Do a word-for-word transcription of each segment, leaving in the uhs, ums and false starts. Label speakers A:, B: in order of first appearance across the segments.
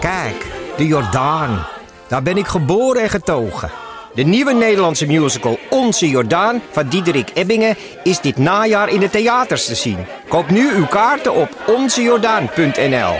A: Kijk, de Jordaan. Daar ben ik geboren en getogen. De nieuwe Nederlandse musical Onze Jordaan van Diederik Ebbingen is dit najaar in de theaters te zien. Koop nu uw kaarten op onze jordaan punt n l.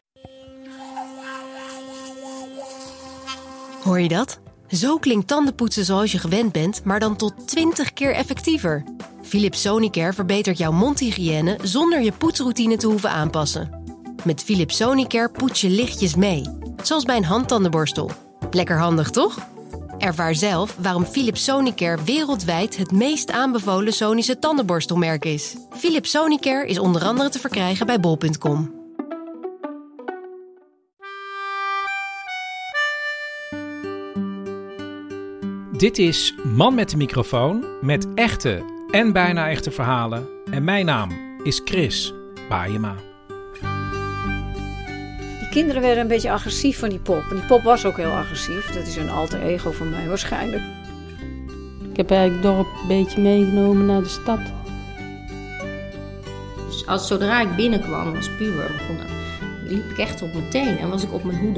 B: Hoor je dat? Zo klinkt tandenpoetsen zoals je gewend bent, maar dan tot twintig keer effectiever. Philips Sonicare verbetert jouw mondhygiëne zonder je poetsroutine te hoeven aanpassen. Met Philips Sonicare poets je lichtjes mee, zoals bij een handtandenborstel. Lekker handig, toch? Ervaar zelf waarom Philips Sonicare wereldwijd het meest aanbevolen Sonische tandenborstelmerk is. Philips Sonicare is onder andere te verkrijgen bij bol punt com.
C: Dit is Man met de microfoon met echte en bijna echte verhalen. En mijn naam is Chris Baaijema.
D: Die kinderen werden een beetje agressief van die pop. En die pop was ook heel agressief. Dat is een alter ego van mij waarschijnlijk.
E: Ik heb eigenlijk het dorp een beetje meegenomen naar de stad.
F: Dus als zodra ik binnenkwam als puber, begon, liep ik echt op mijn teen en was ik op mijn hoede.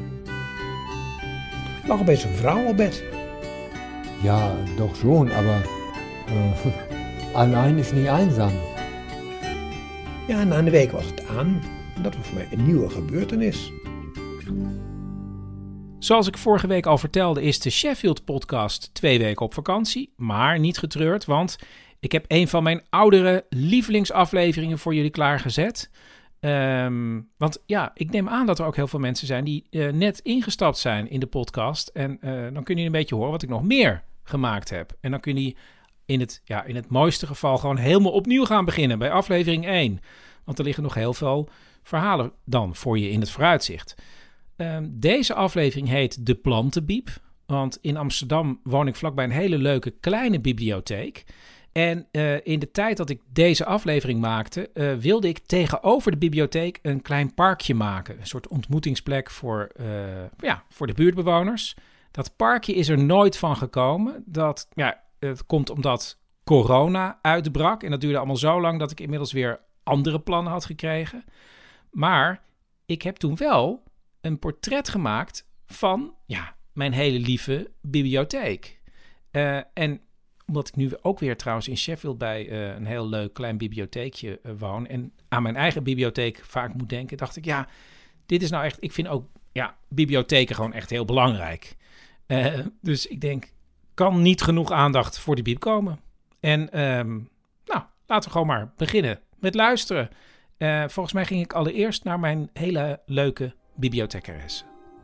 G: Er lag opeens een vrouw op bed.
H: Ja, doch schon, aber äh, allein is niet einsam.
G: Ja, na een week was het aan. En dat was voor mij een nieuwe gebeurtenis.
C: Zoals ik vorige week al vertelde, is de Sheffield-podcast twee weken op vakantie. Maar niet getreurd, want ik heb een van mijn oudere lievelingsafleveringen voor jullie klaargezet. Um, want ja, ik neem aan dat er ook heel veel mensen zijn die uh, net ingestapt zijn in de podcast. En uh, dan kun je een beetje horen wat ik nog meer gemaakt heb. En dan kun je in het, ja, in het mooiste geval gewoon helemaal opnieuw gaan beginnen bij aflevering één. Want er liggen nog heel veel verhalen dan voor je in het vooruitzicht. Um, deze aflevering heet De Plantenbiep. Want in Amsterdam woon ik vlakbij een hele leuke kleine bibliotheek. En uh, in de tijd dat ik deze aflevering maakte, uh, wilde ik tegenover de bibliotheek een klein parkje maken. Een soort ontmoetingsplek voor, uh, ja, voor de buurtbewoners. Dat parkje is er nooit van gekomen. Dat, ja, het komt omdat corona uitbrak. En dat duurde allemaal zo lang dat ik inmiddels weer andere plannen had gekregen. Maar ik heb toen wel een portret gemaakt van ja, mijn hele lieve bibliotheek. Uh, en omdat ik nu ook weer trouwens in Sheffield bij uh, een heel leuk klein bibliotheekje uh, woon en aan mijn eigen bibliotheek vaak moet denken, dacht ik, ja, dit is nou echt, ik vind ook ja, bibliotheken gewoon echt heel belangrijk. Uh, dus ik denk, kan niet genoeg aandacht voor de bieb komen. En um, nou, laten we gewoon maar beginnen met luisteren. Uh, volgens mij ging ik allereerst naar mijn hele leuke bibliothecaresse.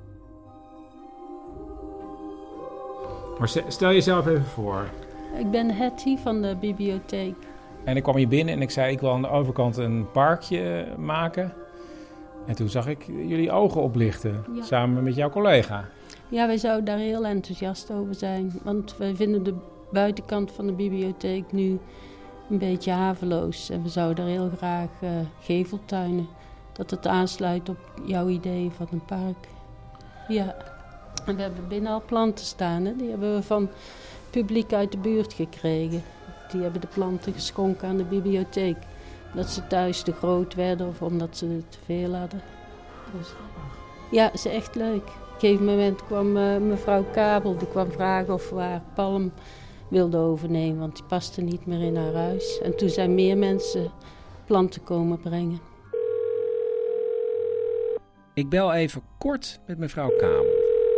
C: Maar stel jezelf even voor.
E: Ik ben Hetty van de bibliotheek.
C: En ik kwam hier binnen en ik zei, ik wil aan de overkant een parkje maken. En toen zag ik jullie ogen oplichten, ja. Samen met jouw collega.
E: Ja, wij zouden daar heel enthousiast over zijn. Want wij vinden de buitenkant van de bibliotheek nu een beetje haveloos. En we zouden er heel graag uh, geveltuinen. Dat het aansluit op jouw idee van een park. Ja, en we hebben binnen al planten staan. Hè? Die hebben we van publiek uit de buurt gekregen. Die hebben de planten geschonken aan de bibliotheek. Dat ze thuis te groot werden of omdat ze te veel hadden. Dus, ja, dat is echt leuk. Op een gegeven moment kwam uh, mevrouw Kabel, die kwam vragen of we haar palm wilden overnemen. Want die paste niet meer in haar huis. En toen zijn meer mensen planten komen brengen.
C: Ik bel even kort met mevrouw Kabel.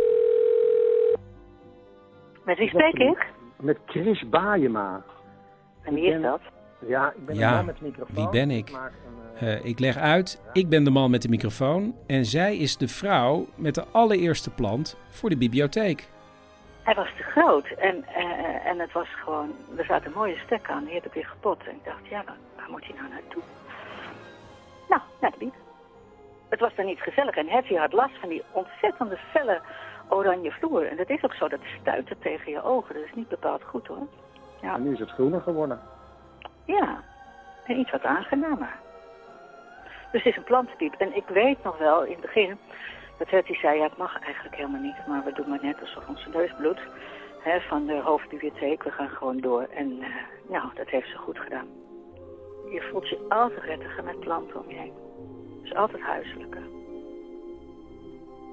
I: Met wie spreek ik?
J: Met Chris Baaijema.
I: En wie is dat?
J: Ja, ik ben
C: ja,
J: de man met de microfoon.
C: Wie ben ik?
J: Ik, maak een, uh...
C: uh, ik leg uit, ik ben de man met de microfoon en zij is de vrouw met de allereerste plant voor de bibliotheek.
I: Hij was te groot en, uh, en het was gewoon, er zaten mooie stekken aan, die heb ik weer gepot. En ik dacht, ja, waar, waar moet hij nou naartoe? Nou, naar de bieb. Het was dan niet gezellig en Hetty had last van die ontzettende felle oranje vloer. En dat is ook zo, dat stuitte tegen je ogen, dat is niet bepaald goed hoor. Ja.
J: En nu is het groener geworden.
I: Ja, en iets wat aangenamer. Dus het is een plantenbiep. En ik weet nog wel in het begin dat Hetty zei, ja het mag eigenlijk helemaal niet, maar we doen maar net alsof onze neus bloedt. Hè, van de hoofdbibliotheek, we gaan gewoon door. En uh, nou, dat heeft ze goed gedaan. Je voelt je altijd prettiger met planten om je heen. Dus altijd huiselijker.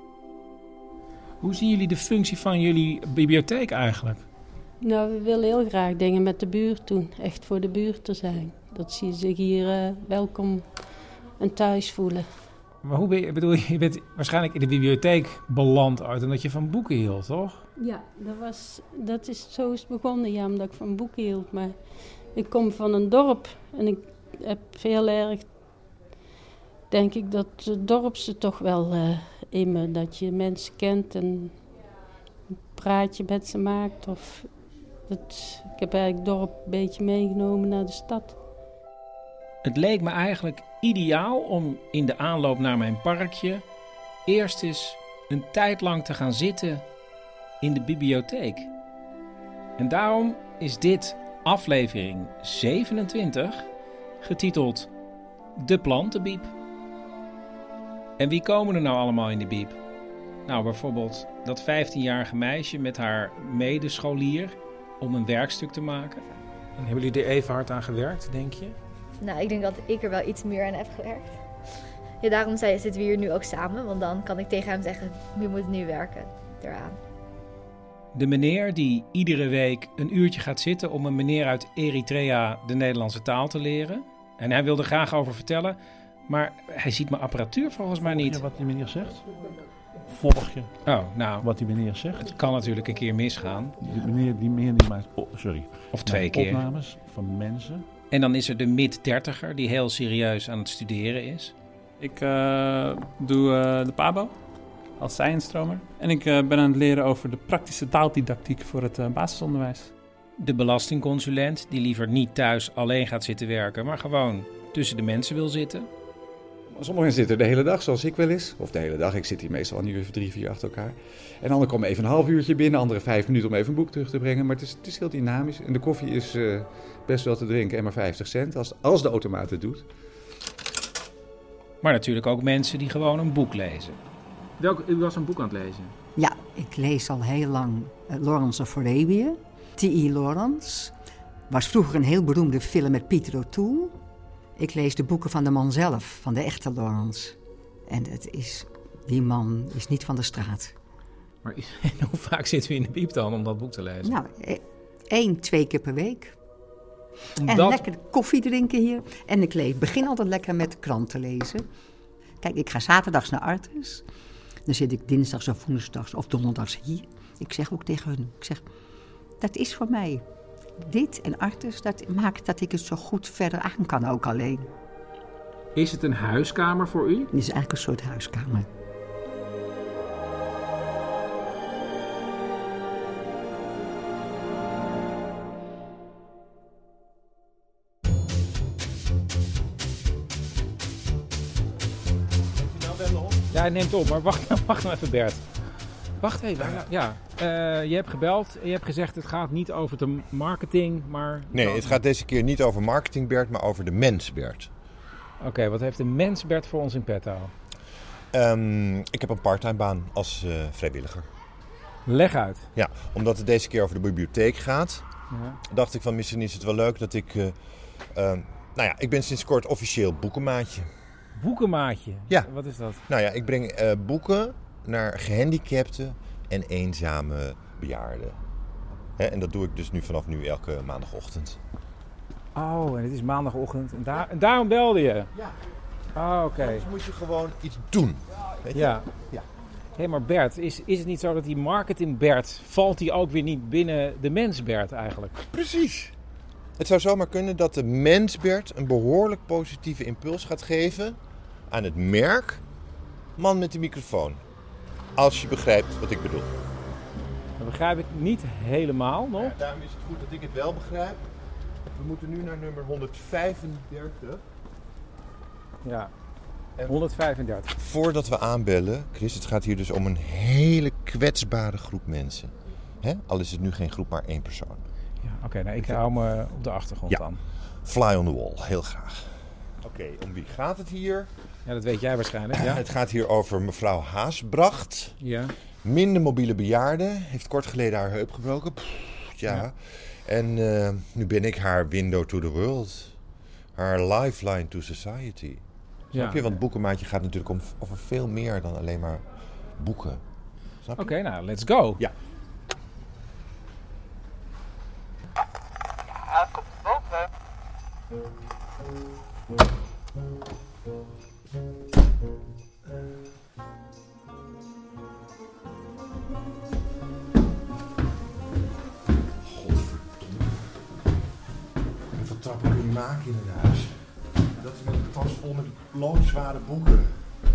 C: Hoe zien jullie de functie van jullie bibliotheek eigenlijk?
E: Nou, we willen heel graag dingen met de buurt doen. Echt voor de buurt te zijn. Dat ze zich hier uh, welkom en thuis voelen.
C: Maar hoe ben je, bedoel je, je bent waarschijnlijk in de bibliotheek beland uit omdat je van boeken hield, toch?
E: Ja, dat, was, dat is zo is het begonnen, ja, omdat ik van boeken hield. Maar ik kom van een dorp en ik heb heel erg, denk ik, dat het dorpse toch wel uh, in me. Dat je mensen kent en een praatje met ze maakt. Of het, ik heb eigenlijk het dorp een beetje meegenomen naar de stad.
C: Het leek me eigenlijk ideaal om in de aanloop naar mijn parkje eerst eens een tijd lang te gaan zitten in de bibliotheek. En daarom is dit aflevering zevenentwintig getiteld De Plantenbiep. En wie komen er nou allemaal in de biep? Nou, bijvoorbeeld dat vijftienjarige meisje met haar medescholier om een werkstuk te maken. En hebben jullie er even hard aan gewerkt, denk je?
K: Nou, ik denk dat ik er wel iets meer aan heb gewerkt. Ja, daarom zitten we hier nu ook samen, want dan kan ik tegen hem zeggen, je moet nu werken eraan.
C: De meneer die iedere week een uurtje gaat zitten om een meneer uit Eritrea de Nederlandse taal te leren. En hij wil er graag over vertellen, maar hij ziet mijn apparatuur volgens mij niet.
L: Volg je wat die meneer zegt? Volg je
C: oh, nou,
L: wat die meneer zegt?
C: Het kan natuurlijk een keer misgaan.
L: Die meneer die, meneer die maakt, oh, sorry,
C: of twee
L: maakt
C: keer
L: opnames van mensen.
C: En dan is er de mid-dertiger die heel serieus aan het studeren is.
M: Ik uh, doe uh, de Pabo als zijnstromer. En ik uh, ben aan het leren over de praktische taaldidactiek voor het uh, basisonderwijs.
C: De belastingconsulent die liever niet thuis alleen gaat zitten werken, maar gewoon tussen de mensen wil zitten.
N: Sommigen zitten de hele dag, zoals ik wel eens. Of de hele dag, ik zit hier meestal een uur of drie, vier achter elkaar. En anderen komen even een half uurtje binnen, anderen vijf minuten om even een boek terug te brengen. Maar het is, het is heel dynamisch. En de koffie is uh, best wel te drinken en maar vijftig cent, als, als de automaat het doet.
C: Maar natuurlijk ook mensen die gewoon een boek lezen. Welk, u was een boek aan het lezen?
O: Ja, ik lees al heel lang uh, Lawrence of Arabia. T E Lawrence was vroeger een heel beroemde film met Peter O'Toole. Ik lees de boeken van de man zelf, van de echte Lawrence. En het is, die man is niet van de straat.
C: Maar hoe vaak zit u in de biep dan om dat boek te lezen?
O: Nou, één, twee keer per week.
C: Omdat...
O: En lekker koffie drinken hier. En ik lees, begin altijd lekker met kranten lezen. Kijk, ik ga zaterdags naar Artes. Dan zit ik dinsdags of woensdags of donderdags hier. Ik zeg ook tegen hun, ik zeg, dat is voor mij. Dit en Artes, dat maakt dat ik het zo goed verder aan kan ook alleen.
C: Is het een huiskamer voor u?
O: Het is eigenlijk een soort huiskamer.
C: Ja, het neemt op, maar wacht, wacht nou even Bert. Wacht even, ja. ja. Uh, je hebt gebeld en je hebt gezegd het gaat niet over de marketing, maar...
P: Nee, het gaat deze keer niet over marketing Bert, maar over de mens Bert.
C: Oké, okay, wat heeft de mens Bert voor ons in petto?
P: Um, ik heb een parttime baan als uh, vrijwilliger.
C: Leg uit.
P: Ja, omdat het deze keer over de bibliotheek gaat, ja. dacht ik van misschien is het wel leuk dat ik... Uh, uh, nou ja, ik ben sinds kort officieel boekenmaatje.
C: Boekenmaatje?
P: Ja.
C: Wat is dat?
P: Nou ja, ik breng uh, boeken naar gehandicapten en eenzame bejaarden. Hè, en dat doe ik dus nu vanaf nu elke maandagochtend.
C: Oh, en het is maandagochtend. En, daar, en daarom belde je?
P: Ja.
C: Oh, oké.
P: Okay. Dus moet je gewoon iets doen. Weet je?
C: Ja.
P: ja.
C: Hé, hey, maar Bert, is, is het niet zo dat die marketing Bert, valt die ook weer niet binnen de mens Bert eigenlijk?
P: Precies. Het zou zomaar kunnen dat de mens Bert een behoorlijk positieve impuls gaat geven aan het merk man met de microfoon. Als je begrijpt wat ik bedoel.
C: Dat begrijp ik niet helemaal nog.
P: Ja, daarom is het goed dat ik het wel begrijp. We moeten nu naar nummer honderdvijfendertig.
C: Ja, honderdvijfendertig.
P: Voordat we aanbellen, Chris, het gaat hier dus om een hele kwetsbare groep mensen. Hè? Al is het nu geen groep, maar één persoon.
C: Ja, oké, okay, nou, ik hou me op de achtergrond
P: ja.
C: aan.
P: Fly on the wall, heel graag. Oké, okay, om wie gaat het hier?
C: Ja, dat weet jij waarschijnlijk. Ja.
P: Het gaat hier over mevrouw Haasbracht.
C: Ja.
P: Minder mobiele bejaarde. Heeft kort geleden haar heup gebroken. Pff, ja. ja. En uh, nu ben ik haar window to the world. Haar lifeline to society. Ja. Snap je? Want boekenmaatje gaat natuurlijk om, over veel meer dan alleen maar boeken.
C: Oké, okay, nou, let's go.
P: Ja.
Q: Ja, kom boven.
P: Hoeveel trappen kun je maken in een huis? Dat is met een tas vol met loodzware boeken.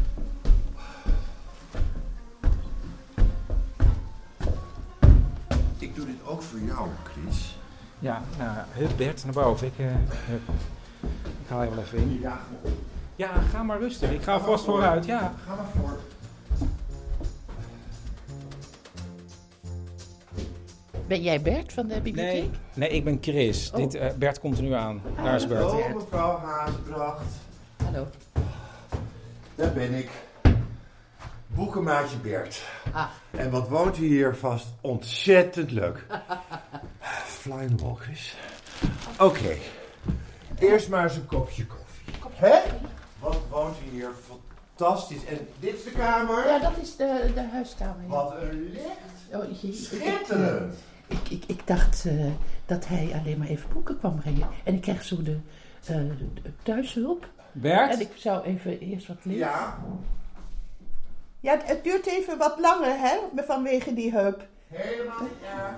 P: Ik doe dit ook voor jou, Chris.
C: Ja, nou, hup Bert, naar boven. Ik, uh, hup. ik ga er wel even in.
P: Ja,
C: ja, ga maar rustig. Ik ga, ga vast vooruit. Ja.
P: Ga maar voor.
R: Ben jij Bert van de bibliotheek?
C: Nee, nee ik ben Chris.
R: Oh.
C: Dit, uh, Bert komt er nu aan. Ah, Daar is Bert.
P: Hallo, mevrouw Haasbracht.
R: Hallo.
P: Daar ben ik. Boekenmaatje Bert.
R: Ah.
P: En wat woont u hier vast ontzettend leuk. Flying wall, Chris. Oké. Okay. Eerst maar eens een kopje koffie. Hè? Wat woont u hier fantastisch. En dit is de kamer?
R: Ja, dat is de, de huiskamer. Ja.
P: Wat een licht.
R: Oh, je,
P: Schitterend.
R: Ik, ik, ik, ik dacht uh, dat hij alleen maar even boeken kwam brengen. En ik krijg zo de, uh, de thuishulp.
C: Bert?
R: En ik zou even eerst wat lezen.
P: Ja.
R: Ja, het duurt even wat langer, hè? Vanwege die heup.
P: Helemaal niet erg.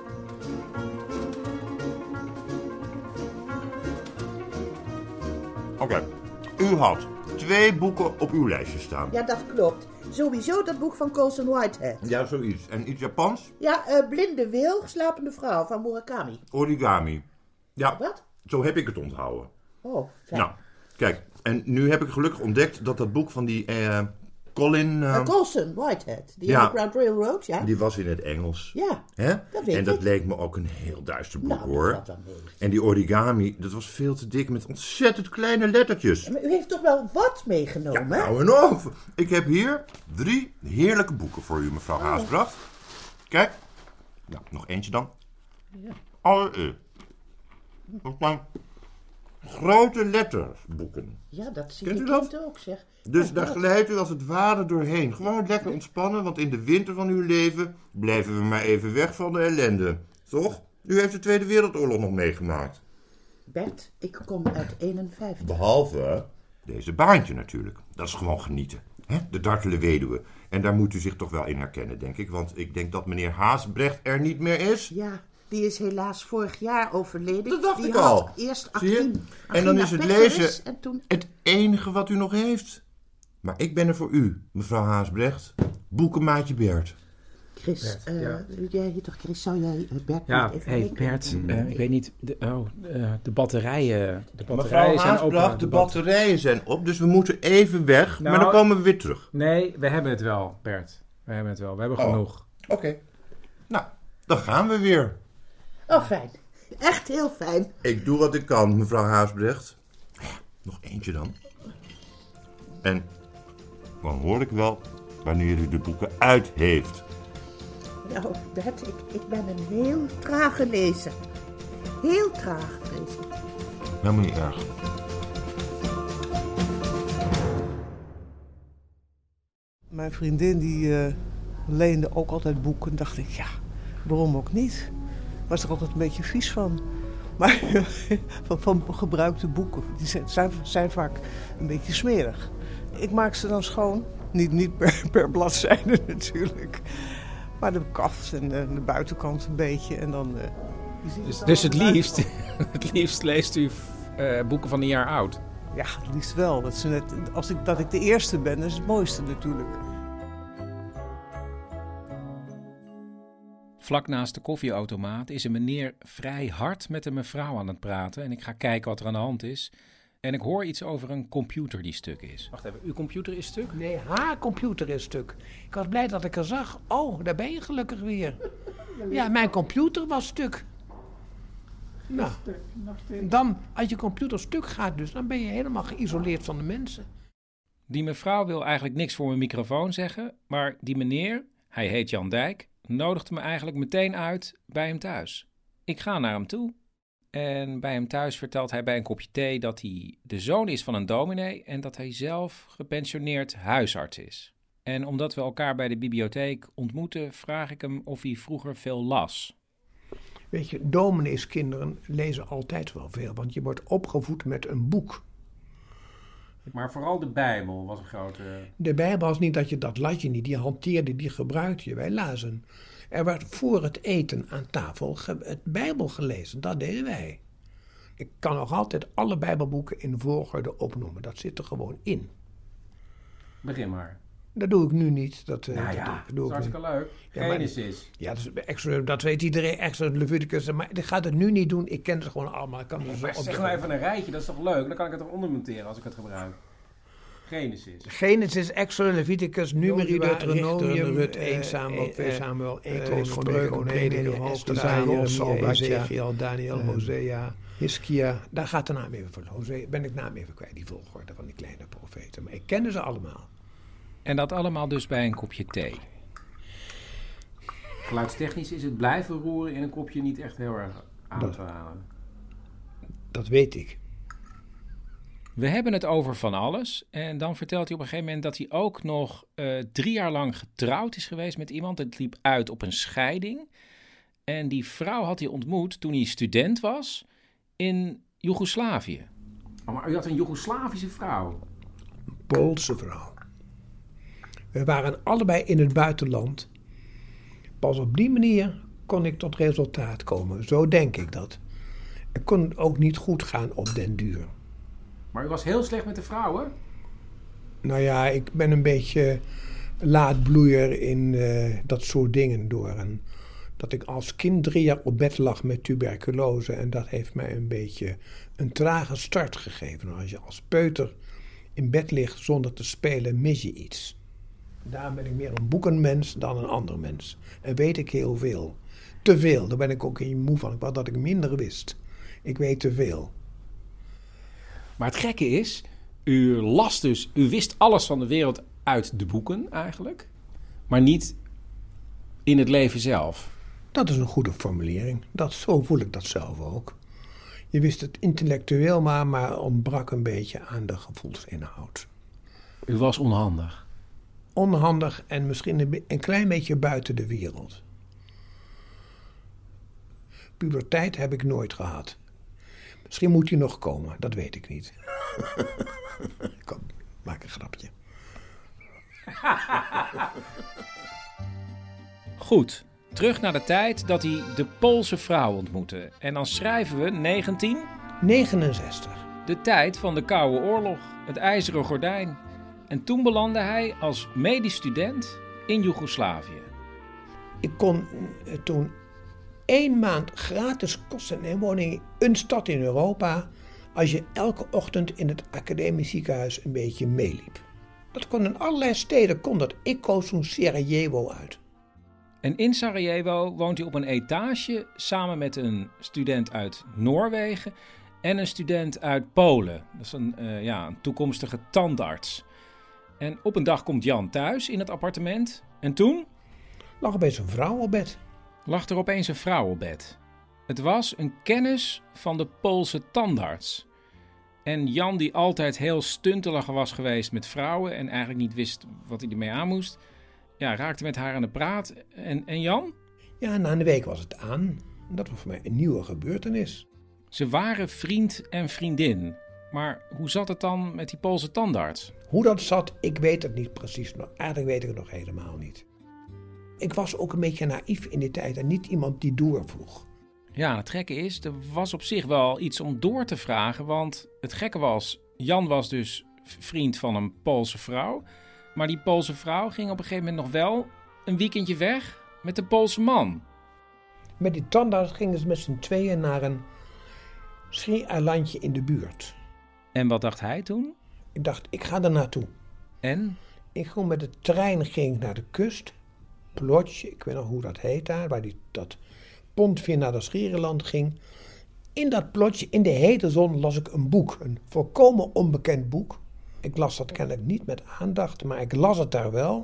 P: Oké. Okay. U had twee boeken op uw lijstje staan.
R: Ja, dat klopt. Sowieso dat boek van Colson Whitehead.
P: Ja, zoiets. En iets Japans?
R: Ja, uh, Blinde Wil, Slapende Vrouw van Murakami.
P: Origami. Ja.
R: Wat?
P: Zo heb ik het onthouden.
R: Oh, fijn.
P: Nou, kijk. En nu heb ik gelukkig ontdekt dat dat boek van die uh, Colin... Uh,
R: uh, Colson Whitehead. Die
P: ja,
R: Underground Railroad, ja.
P: Die was in het Engels.
R: Ja,
P: Hè?
R: dat weet
P: En dat
R: ik.
P: leek me ook een heel duister boek,
R: nou,
P: hoor.
R: Dat dan
P: en die origami, dat was veel te dik met ontzettend kleine lettertjes.
R: Maar u heeft toch wel wat meegenomen?
P: Ja, nou en of. Ik heb hier drie heerlijke boeken voor u, mevrouw oh. Haasbracht. Kijk. Nou, nog eentje dan.
R: Ja.
P: Allereerst. Dat zijn grote lettersboeken.
R: Ja, dat zie
P: Kent
R: ik
P: u dat?
R: ook, zeg.
P: Dus
R: oh,
P: daar
R: wat?
P: glijdt u als het ware doorheen. Gewoon lekker ontspannen, want in de winter van uw leven blijven we maar even weg van de ellende. Toch? U heeft de Tweede Wereldoorlog nog meegemaakt.
R: Bert, ik kom uit eenenvijftig.
P: Behalve deze baantje natuurlijk. Dat is gewoon genieten. Hè? De dartele weduwe. En daar moet u zich toch wel in herkennen, denk ik. Want ik denk dat meneer Haasbrecht er niet meer is.
R: Ja, die is helaas vorig jaar overleden.
P: Dat dacht
R: die
P: ik
R: had
P: al.
R: Eerst
P: Zie je?
R: achttien,
P: En dan is het lezen
R: en toen...
P: het enige wat u nog heeft. Maar ik ben er voor u, mevrouw Haasbrecht. Boekenmaatje Bert.
R: Chris,
C: Bert,
R: uh,
C: ja.
R: jij hier toch, Chris, zou jij uh, Bert
C: ja,
R: even
C: hey,
R: mee
C: Bert, uh, ik weet niet, de, oh, uh, de batterijen, de batterijen
P: mevrouw
C: zijn op.
P: Haasbrecht, de, de batterijen zijn op, dus we moeten even weg, nou, maar dan komen we weer terug.
C: Nee, we hebben het wel, Bert. We hebben het wel, we hebben
P: oh.
C: genoeg.
P: Oké. Okay. Nou, dan gaan we weer.
R: Oh, fijn. Echt heel fijn.
P: Ik doe wat ik kan, mevrouw Haasbrecht. Nog eentje dan. En dan hoor ik wel wanneer u de boeken uit heeft.
R: Nou, Bert, ik, ik ben een heel trage lezer. Heel traag, vrees ik.
P: Helemaal niet erg.
S: Mijn vriendin die uh, leende ook altijd boeken. Dacht ik, ja, waarom ook niet? Was er altijd een beetje vies van. Maar van, van gebruikte boeken, die zijn, zijn, zijn vaak een beetje smerig. Ik maak ze dan schoon. Niet, niet per, per bladzijde natuurlijk. Maar de kaft en de, de buitenkant een beetje. En dan, uh,
C: dus dus het, liefst, het liefst leest u uh, boeken van een jaar oud?
S: Ja, het liefst wel. Dat, ze net, als ik, dat ik de eerste ben, dat is het mooiste natuurlijk.
C: Vlak naast de koffieautomaat is een meneer vrij hard met een mevrouw aan het praten. En ik ga kijken wat er aan de hand is. En ik hoor iets over een computer die stuk is. Wacht even, uw computer is stuk?
T: Nee, haar computer is stuk. Ik was blij dat ik haar zag. Oh, daar ben je gelukkig weer. Ja, mijn computer was stuk. Nou, dan, als je computer stuk gaat dus, dan ben je helemaal geïsoleerd van de mensen.
C: Die mevrouw wil eigenlijk niks voor mijn microfoon zeggen. Maar die meneer, hij heet Jan Dijk, nodigde me eigenlijk meteen uit bij hem thuis. Ik ga naar hem toe. En bij hem thuis vertelt hij bij een kopje thee dat hij de zoon is van een dominee en dat hij zelf gepensioneerd huisarts is. En omdat we elkaar bij de bibliotheek ontmoeten, vraag ik hem of hij vroeger veel las.
G: Weet je, domineeskinderen lezen altijd wel veel, want je wordt opgevoed met een boek.
C: Maar vooral de Bijbel was een grote...
G: De Bijbel was niet dat je dat las je niet, die hanteerde, die gebruikte je. Wij lazen. Er werd voor het eten aan tafel ge- het Bijbel gelezen, dat deden wij. Ik kan nog altijd alle Bijbelboeken in volgorde opnoemen, dat zit er gewoon in.
C: Begin maar.
G: Dat doe ik nu niet. Dat,
C: Nou
G: dat
C: ja,
G: doe,
C: dat
G: doe
C: is
G: ik
C: hartstikke
G: niet.
C: leuk.
G: Ja, maar-
C: Genesis.
G: Ja, dat, is extra, dat weet iedereen, extra Leviticus. Maar ik ga het nu niet doen. Ik ken ze gewoon allemaal. Ik kan ze zo
C: Maar
G: op
C: zeg
G: de-
C: nou even een rijtje, dat is toch leuk? Dan kan ik het eronder monteren als ik het gebruik. Genesis.
G: Genesis, Exodus, Leviticus, Numeri,
C: Jozua,
G: Deuteronomium,
C: Richter,
G: Rut,
C: eh,
G: één Samuel,
C: eh,
G: twee
C: eh,
G: Samuel, één
C: eh,
G: Koning,
C: Spreuken,
G: Prediker,
C: Prediker,
G: Esther,
C: Hosea,
G: Daniel,
C: Jeremia,
G: Ezekiel, Daniel,
C: eh,
G: Hosea, Hiskia. Daar gaat de naam even voor. Hosea, ben ik naam even kwijt, die volgorde van die kleine profeten. Maar ik kende ze allemaal.
C: En dat allemaal dus bij een kopje thee. Geluidstechnisch is het blijven roeren in een kopje niet echt heel erg aan
G: Dat-
C: te halen.
G: Dat weet ik.
C: We hebben het over van alles. En dan vertelt hij op een gegeven moment dat hij ook nog eh, drie jaar lang getrouwd is geweest met iemand. Het liep uit op een scheiding. En die vrouw had hij ontmoet toen hij student was in Joegoslavië. Oh, maar u had een Joegoslavische vrouw.
G: Poolse vrouw. We waren allebei in het buitenland. Pas op die manier kon ik tot resultaat komen. Zo denk ik dat. Het kon ook niet goed gaan op den duur.
C: Maar u was heel slecht met de vrouwen?
G: Nou ja, ik ben een beetje laadbloeier in eh, dat soort dingen door. En dat ik als kind drie jaar op bed lag met tuberculose. En dat heeft mij een beetje een trage start gegeven. Als je als peuter in bed ligt zonder te spelen, mis je iets. Daarom ben ik meer een boekenmens dan een ander mens. En weet ik heel veel. Te veel, daar ben ik ook in moe van. Ik wou dat ik minder wist. Ik weet te veel.
C: Maar het gekke is, u las dus, u wist alles van de wereld uit de boeken eigenlijk, maar niet in het leven zelf.
G: Dat is een goede formulering. Dat, zo voel ik dat zelf ook. Je wist het intellectueel maar, maar ontbrak een beetje aan de gevoelsinhoud.
C: U was onhandig.
G: Onhandig en misschien een, be- een klein beetje buiten de wereld. Puberteit heb ik nooit gehad. Misschien moet die nog komen, dat weet ik niet. Kom, maak een grapje.
C: Goed, terug naar de tijd dat hij de Poolse vrouw ontmoette. En dan schrijven we negentien
G: negenenzestig.
C: De tijd van de Koude Oorlog, het ijzeren gordijn. En toen belandde hij als medisch student in Joegoslavië.
G: Ik kon eh, toen één maand gratis kosten en woning in een stad in Europa, als je elke ochtend in het academisch ziekenhuis een beetje meeliep. Dat kon in allerlei steden, kon dat. Ik koos toen Sarajevo uit.
C: En in Sarajevo woont hij op een etage samen met een student uit Noorwegen en een student uit Polen. Dat is een, uh, ja, een toekomstige tandarts. En op een dag komt Jan thuis in het appartement. En toen?
G: Lag opeens een vrouw op bed.
C: Lag er opeens een vrouw op bed. Het was een kennis van de Poolse tandarts. En Jan, die altijd heel stuntelig was geweest met vrouwen en eigenlijk niet wist wat hij ermee aan moest, ja, raakte met haar aan de praat. En, en Jan?
G: Ja, na een week was het aan. Dat was voor mij een nieuwe gebeurtenis.
C: Ze waren vriend en vriendin. Maar hoe zat het dan met die Poolse tandarts?
G: Hoe dat zat, ik weet het niet precies. Maar eigenlijk weet ik het nog helemaal niet. Ik was ook een beetje naïef in die tijd en niet iemand die doorvroeg.
C: Ja, het gekke is, er was op zich wel iets om door te vragen. Want het gekke was, Jan was dus vriend van een Poolse vrouw. Maar die Poolse vrouw ging op een gegeven moment nog wel een weekendje weg met de Poolse man.
G: Met die tandarts gingen ze met z'n tweeën naar een schiereilandje in de buurt.
C: En wat dacht hij toen?
G: Ik dacht, ik ga er naartoe.
C: En?
G: Ik ging met de trein ging naar de kust. Plotje, ik weet nog hoe dat heet daar, waar die, dat pontveer naar dat schiereiland ging. In dat plotje, in de hete zon, las ik een boek. Een volkomen onbekend boek. Ik las dat kennelijk niet met aandacht, maar ik las het daar wel.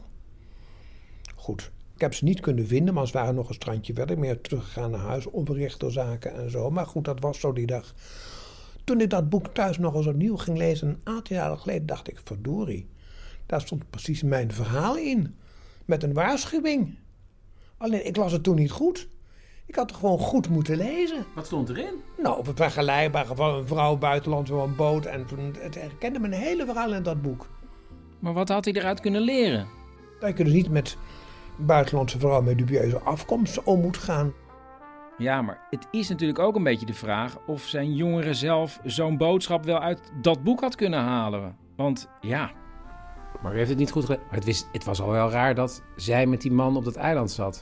G: Goed, ik heb ze niet kunnen vinden, maar ze waren nog een strandje verder. Ik ben teruggegaan naar huis, onverricht door zaken en zo. Maar goed, dat was zo die dag. Toen ik dat boek thuis nog eens opnieuw ging lezen, een aantal jaren geleden, dacht ik, verdorie. Daar stond precies mijn verhaal in. Met een waarschuwing. Alleen, ik las het toen niet goed. Ik had het gewoon goed moeten lezen.
C: Wat stond erin?
G: Nou, op het vergelijkbare van een vrouw buitenland op een boot. En het herkende mijn hele verhaal in dat boek.
C: Maar wat had hij eruit kunnen leren?
G: Dat je dus niet met buitenlandse vrouwen met dubieuze afkomst om moet gaan.
C: Ja, maar het is natuurlijk ook een beetje de vraag of zijn jongere zelf zo'n boodschap wel uit dat boek had kunnen halen. Want ja...
Q: Maar u heeft het niet goed gedaan. Maar het, wist, het was al wel raar dat zij met die man op dat eiland zat.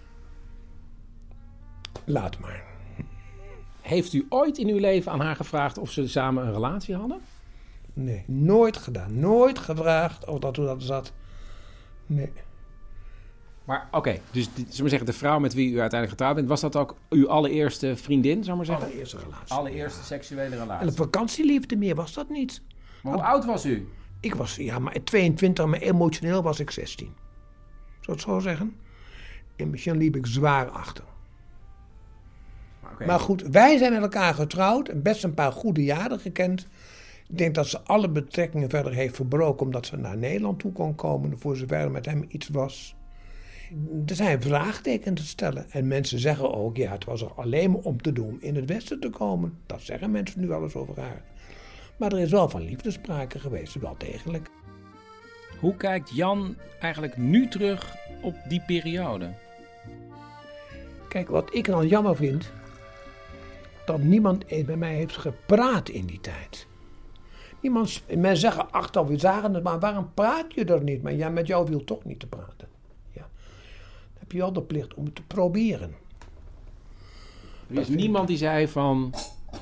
G: Laat maar.
Q: Heeft u ooit in uw leven aan haar gevraagd of ze samen een relatie hadden?
G: Nee, nooit gedaan. Nooit gevraagd of dat hoe dat zat. Nee.
Q: Maar oké, okay, dus zullen we zeggen, de vrouw met wie u uiteindelijk getrouwd bent, was dat ook uw allereerste vriendin, zou ik maar zeggen?
G: Allereerste relatie.
Q: Allereerste ja. seksuele relatie.
G: En een vakantieliefde meer was dat niet.
Q: Maar hoe Had, oud was u?
G: Ik was, ja, maar tweeëntwintig, maar emotioneel was ik zestien. Zou het zo zeggen? En misschien liep ik zwaar achter. Maar, okay. maar goed, wij zijn met elkaar getrouwd en best een paar goede jaren gekend. Ik denk dat ze alle betrekkingen verder heeft verbroken omdat ze naar Nederland toe kon komen, voor zover er met hem iets was. Er zijn vraagtekens te stellen. En mensen zeggen ook, ja, het was er alleen maar om te doen in het Westen te komen. Dat zeggen mensen nu wel eens over haar. Maar er is wel van liefde sprake geweest, wel degelijk.
C: Hoe kijkt Jan eigenlijk nu terug op die periode?
G: Kijk, wat ik dan jammer vind, dat niemand bij mij heeft gepraat in die tijd. Niemand, mensen zeggen achteraf, we zagen het, maar waarom praat je er niet? Maar ja, met jou wil toch niet te praten. Ja. Dan heb je wel de plicht om het te proberen.
Q: Er is niemand die zei van...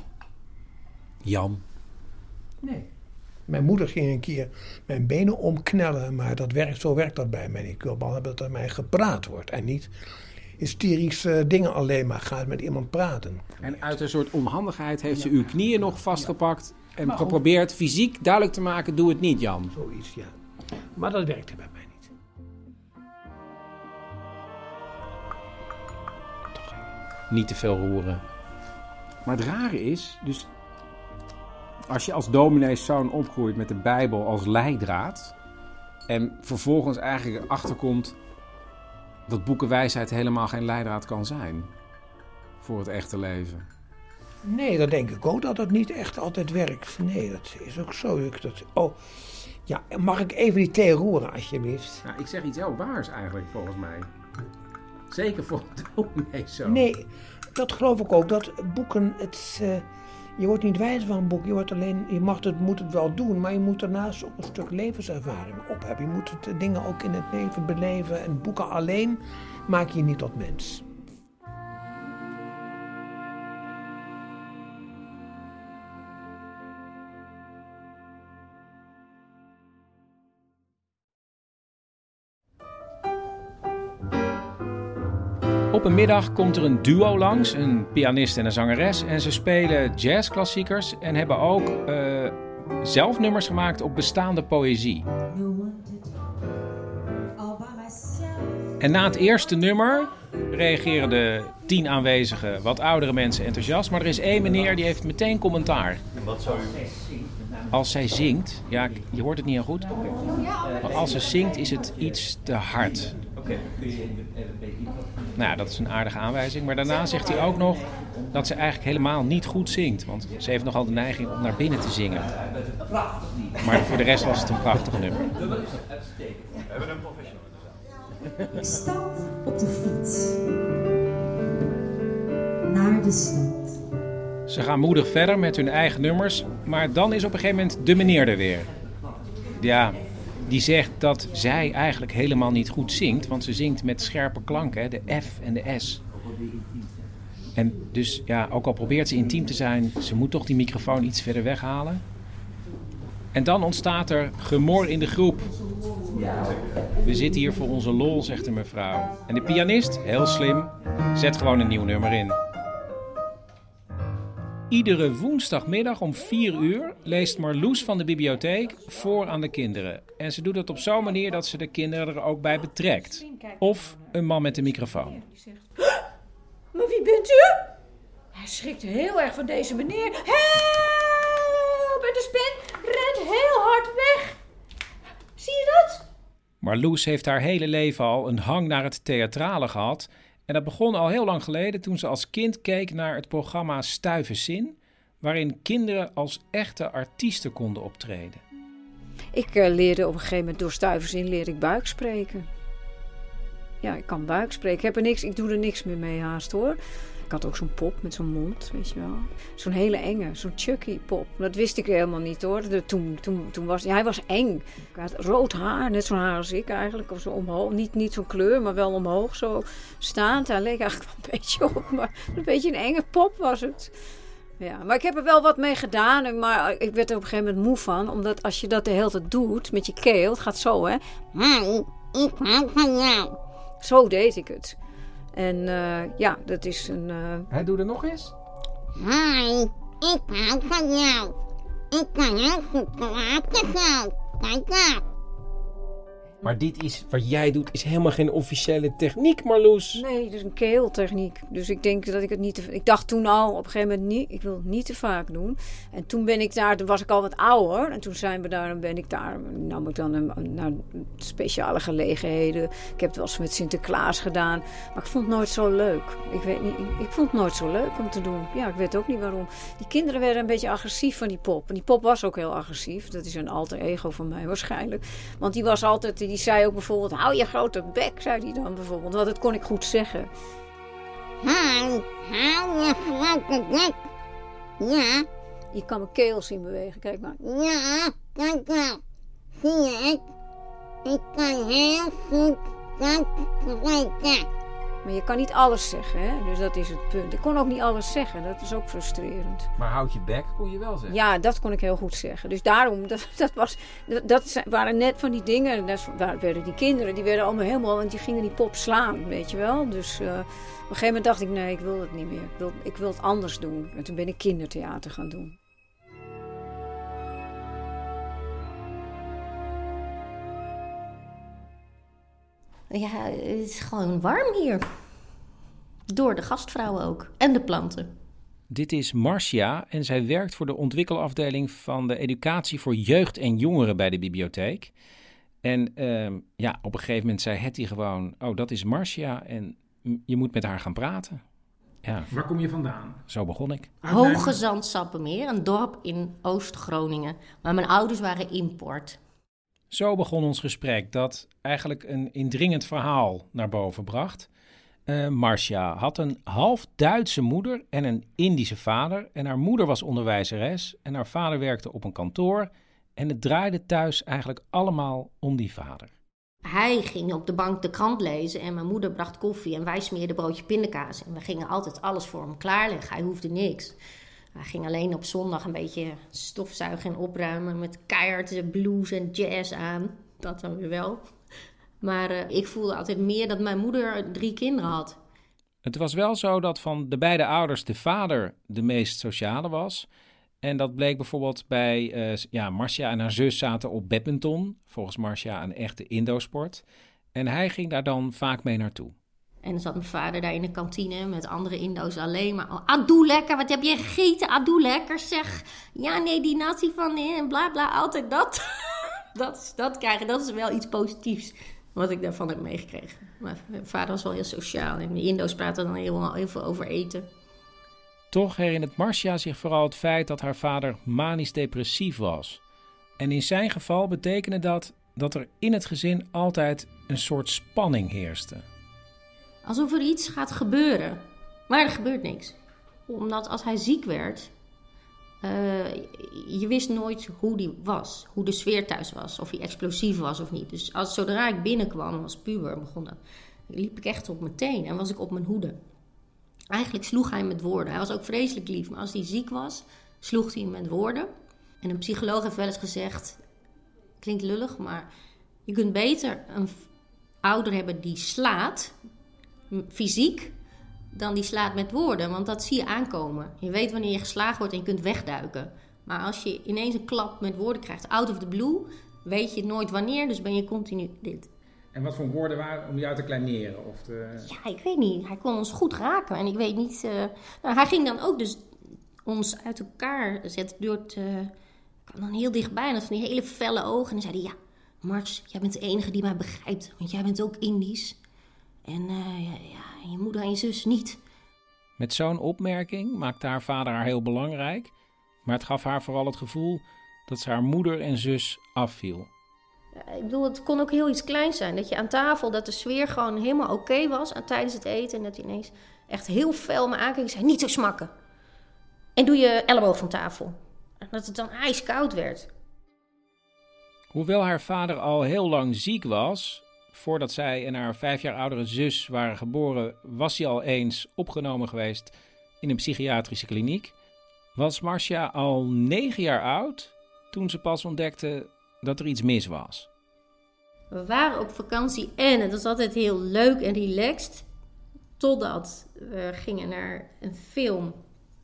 Q: Jan.
G: Nee. Mijn moeder ging een keer mijn benen omknellen, maar dat werkt, zo werkt dat bij mij. Ik wil wel hebben dat er mij gepraat wordt en niet hysterische dingen alleen maar gaat met iemand praten.
Q: En uit een soort onhandigheid heeft ze uw knieën nog vastgepakt en maar geprobeerd fysiek duidelijk te maken, doe het niet, Jan.
G: Zoiets, ja. Maar dat werkte bij mij niet.
Q: Niet te veel roeren. Maar het rare is, dus als je als domineeszoon opgroeit met de Bijbel als leidraad en vervolgens eigenlijk erachter komt dat boekenwijsheid helemaal geen leidraad kan zijn voor het echte leven.
G: Nee, dat denk ik ook dat het niet echt altijd werkt. Nee, dat is ook zo. Ik dat, oh, ja, mag ik even die thee roeren alsjeblieft?
Q: Nou, ik zeg iets heel waars eigenlijk volgens mij. Zeker voor een domineeszoon.
G: Nee, dat geloof ik ook. Dat boeken, het, uh, je wordt niet wijs van een boek. Je, wordt alleen, je mag het, moet het wel doen, maar je moet daarnaast ook een stuk levenservaring op hebben. Je moet het, dingen ook in het leven beleven. En boeken alleen maak je niet tot mens.
C: Op een middag komt er een duo langs, een pianist en een zangeres. En ze spelen jazzklassiekers en hebben ook uh, zelf nummers gemaakt op bestaande poëzie. En na het eerste nummer reageren de tien aanwezigen, wat oudere mensen, enthousiast. Maar er is één meneer die heeft meteen commentaar.
U: En wat zou u...
C: Als zij zingt, ja, je hoort het niet heel goed. Maar als ze zingt is het iets te hard.
U: Oké, kun je even
C: Nou ja, dat is een aardige aanwijzing. Maar daarna zegt hij ook nog dat ze eigenlijk helemaal niet goed zingt. Want ze heeft nogal de neiging om naar binnen te zingen. Maar voor de rest was het een prachtig nummer.
U: We hebben een professional.
V: Ik stap op de fiets naar de stad.
C: Ze gaan moedig verder met hun eigen nummers. Maar dan is op een gegeven moment de meneer er weer. Ja, die zegt dat zij eigenlijk helemaal niet goed zingt. Want ze zingt met scherpe klanken, de F en de S. En dus ja, ook al probeert ze intiem te zijn, ze moet toch die microfoon iets verder weghalen. En dan ontstaat er gemor in de groep. We zitten hier voor onze lol, zegt de mevrouw. En de pianist, heel slim, zet gewoon een nieuw nummer in. Iedere woensdagmiddag om vier uur leest Marloes van de bibliotheek voor aan de kinderen. En ze doet het op zo'n manier dat ze de kinderen er ook bij betrekt. Of een man met de microfoon.
W: Maar wie bent u? Hij schrikt heel erg van deze meneer. Help! En de spin rent heel hard weg. Zie je het?
C: Marloes heeft haar hele leven al een hang naar het theatrale gehad. En dat begon al heel lang geleden toen ze als kind keek naar het programma Stuyvesant, waarin kinderen als echte artiesten konden optreden.
A: Ik uh, leerde op een gegeven moment door Stuyvesant leerde ik buikspreken. Ja, ik kan buikspreken. Ik heb er niks, ik doe er niks meer mee haast hoor. Ik had ook zo'n pop met zo'n mond, weet je wel. Zo'n hele enge, zo'n Chucky pop. Dat wist ik helemaal niet hoor. De, toen, toen, toen was, ja, hij was eng. Hij had rood haar, net zo'n haar als ik eigenlijk. Of zo omhoog, niet, niet zo'n kleur, maar wel omhoog zo staand. Hij leek eigenlijk wel een beetje op, maar een beetje een enge pop was het. Ja, maar ik heb er wel wat mee gedaan. Maar ik werd er op een gegeven moment moe van. Omdat als je dat de hele tijd doet met je keel, het gaat zo hè. Ik hou van jou. Zo deed ik het. En uh, ja, dat is een... Uh...
C: Hij doet het nog eens.
W: Hi, ik hou van jou. Ik kan heel goed praten zo. Kijk daar.
Q: Maar dit is, wat jij doet, is helemaal geen officiële techniek, Marloes.
A: Nee, het is een keeltechniek. Dus ik denk dat ik het niet te... Ik dacht toen al, op een gegeven moment niet, ik wil het niet te vaak doen. En toen ben ik daar, toen was ik al wat ouder. En toen zijn we daar, dan ben ik daar, nam ik dan een, naar speciale gelegenheden. Ik heb het wel eens met Sinterklaas gedaan. Maar ik vond het nooit zo leuk. Ik weet niet, ik, ik vond het nooit zo leuk om te doen. Ja, ik weet ook niet waarom. Die kinderen werden een beetje agressief van die pop. En die pop was ook heel agressief. Dat is een alter ego van mij waarschijnlijk. Want die was altijd... Die zei ook bijvoorbeeld, hou je grote bek, zei hij dan bijvoorbeeld. Want dat kon ik goed zeggen.
W: Hou, hou je grote bek. Ja.
A: Je kan mijn keel zien bewegen, kijk maar.
W: Ja, kijk wel. Zie je het? Ik kan heel goed dat spreken.
A: Maar je kan niet alles zeggen, hè? Dus dat is het punt. Ik kon ook niet alles zeggen, dat is ook frustrerend.
Q: Maar houd je bek kon je wel zeggen.
A: Ja, dat kon ik heel goed zeggen. Dus daarom, dat, dat, was, dat, dat waren net van die dingen. Dat, daar werden die kinderen, die werden allemaal helemaal... Want die gingen die pop slaan, weet je wel. Dus uh, op een gegeven moment dacht ik, nee, ik wil het niet meer. Ik wil, ik wil het anders doen. En toen ben ik kindertheater gaan doen.
F: Ja, het is gewoon warm hier. Door de gastvrouwen ook. En de planten.
C: Dit is Marcia en zij werkt voor de ontwikkelafdeling van de educatie voor jeugd en jongeren bij de bibliotheek. En uh, ja, op een gegeven moment zei Hetty gewoon, oh, dat is Marcia en je moet met haar gaan praten. Ja.
B: Waar kom je vandaan?
C: Zo begon ik.
F: Hoge Zandsappenmeer, een dorp in Oost-Groningen. Maar mijn ouders waren import.
C: Zo begon ons gesprek dat eigenlijk een indringend verhaal naar boven bracht. Uh, Marcia had een half Duitse moeder en een Indische vader. En haar moeder was onderwijzeres en haar vader werkte op een kantoor. En het draaide thuis eigenlijk allemaal om die vader.
F: Hij ging op de bank de krant lezen en mijn moeder bracht koffie en wij smeerden broodje pindakaas. En we gingen altijd alles voor hem klaarleggen, hij hoefde niks. Hij ging alleen op zondag een beetje stofzuigen en opruimen met keihard blues en jazz aan. Dat dan weer wel. Maar uh, ik voelde altijd meer dat mijn moeder drie kinderen had.
C: Het was wel zo dat van de beide ouders de vader de meest sociale was. En dat bleek bijvoorbeeld bij uh, ja, Marcia en haar zus zaten op badminton. Volgens Marcia een echte Indo-sport. En hij ging daar dan vaak mee naartoe.
F: En dan zat mijn vader daar in de kantine met andere Indo's alleen maar... Oh, Adoe lekker, wat heb je gegeten? Adoe lekker, zeg. Ja, nee, die nazi van en bla bla, altijd dat. dat, dat krijgen, dat is wel iets positiefs wat ik daarvan heb meegekregen. Maar mijn vader was wel heel sociaal en de Indo's praten dan heel, heel veel over eten.
C: Toch herinnert Marcia zich vooral het feit dat haar vader manisch-depressief was. En in zijn geval betekende dat dat er in het gezin altijd een soort spanning heerste.
F: Alsof er iets gaat gebeuren. Maar er gebeurt niks. Omdat als hij ziek werd... Uh, je wist nooit hoe die was. Hoe de sfeer thuis was. Of hij explosief was of niet. Dus als, zodra ik binnenkwam als puber begonnen... liep ik echt op mijn teen en was ik op mijn hoede. Eigenlijk sloeg hij met woorden. Hij was ook vreselijk lief. Maar als hij ziek was, sloeg hij met woorden. En een psycholoog heeft wel eens gezegd... Klinkt lullig, maar... Je kunt beter een ouder hebben die slaat... fysiek, dan die slaat met woorden. Want dat zie je aankomen. Je weet wanneer je geslagen wordt en je kunt wegduiken. Maar als je ineens een klap met woorden krijgt, out of the blue... weet je nooit wanneer, dus ben je continu dit.
B: En wat voor woorden waren om jou te kleineren? Of te...
F: Ja, ik weet niet. Hij kon ons goed raken. En ik weet niet... Uh... Nou, hij ging dan ook dus ons uit elkaar zetten door te... Ik kwam dan heel dichtbij en dat van die hele felle ogen. En dan zei hij, ja, Mars, jij bent de enige die mij begrijpt, want jij bent ook Indisch. En uh, ja, ja, je moeder en je zus niet.
C: Met zo'n opmerking maakte haar vader haar heel belangrijk, maar het gaf haar vooral het gevoel dat ze haar moeder en zus afviel.
F: Ja, ik bedoel, het kon ook heel iets kleins zijn. Dat je aan tafel, dat de sfeer gewoon helemaal oké okay was aan, tijdens het eten. En dat hij ineens echt heel fel me aankeek en zei, niet zo smakken. En doe je elleboog van tafel. En dat het dan ijskoud werd.
C: Hoewel haar vader al heel lang ziek was, voordat zij en haar vijf jaar oudere zus waren geboren, was hij al eens opgenomen geweest in een psychiatrische kliniek, was Marcia al negen jaar oud toen ze pas ontdekte dat er iets mis was.
F: We waren op vakantie en het was altijd heel leuk en relaxed, totdat we gingen naar een film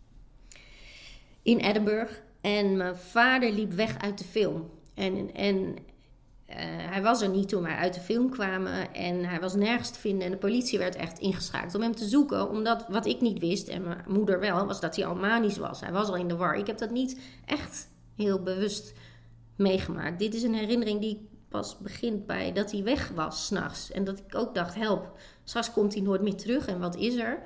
F: in Edinburgh en mijn vader liep weg uit de film. En, en uh, hij was er niet toen wij uit de film kwamen en hij was nergens te vinden. En de politie werd echt ingeschakeld om hem te zoeken. Omdat wat ik niet wist, en mijn moeder wel, was dat hij al manisch was. Hij was al in de war. Ik heb dat niet echt heel bewust meegemaakt. Dit is een herinnering die pas begint bij dat hij weg was 's nachts. En dat ik ook dacht, help, straks komt hij nooit meer terug. En wat is er?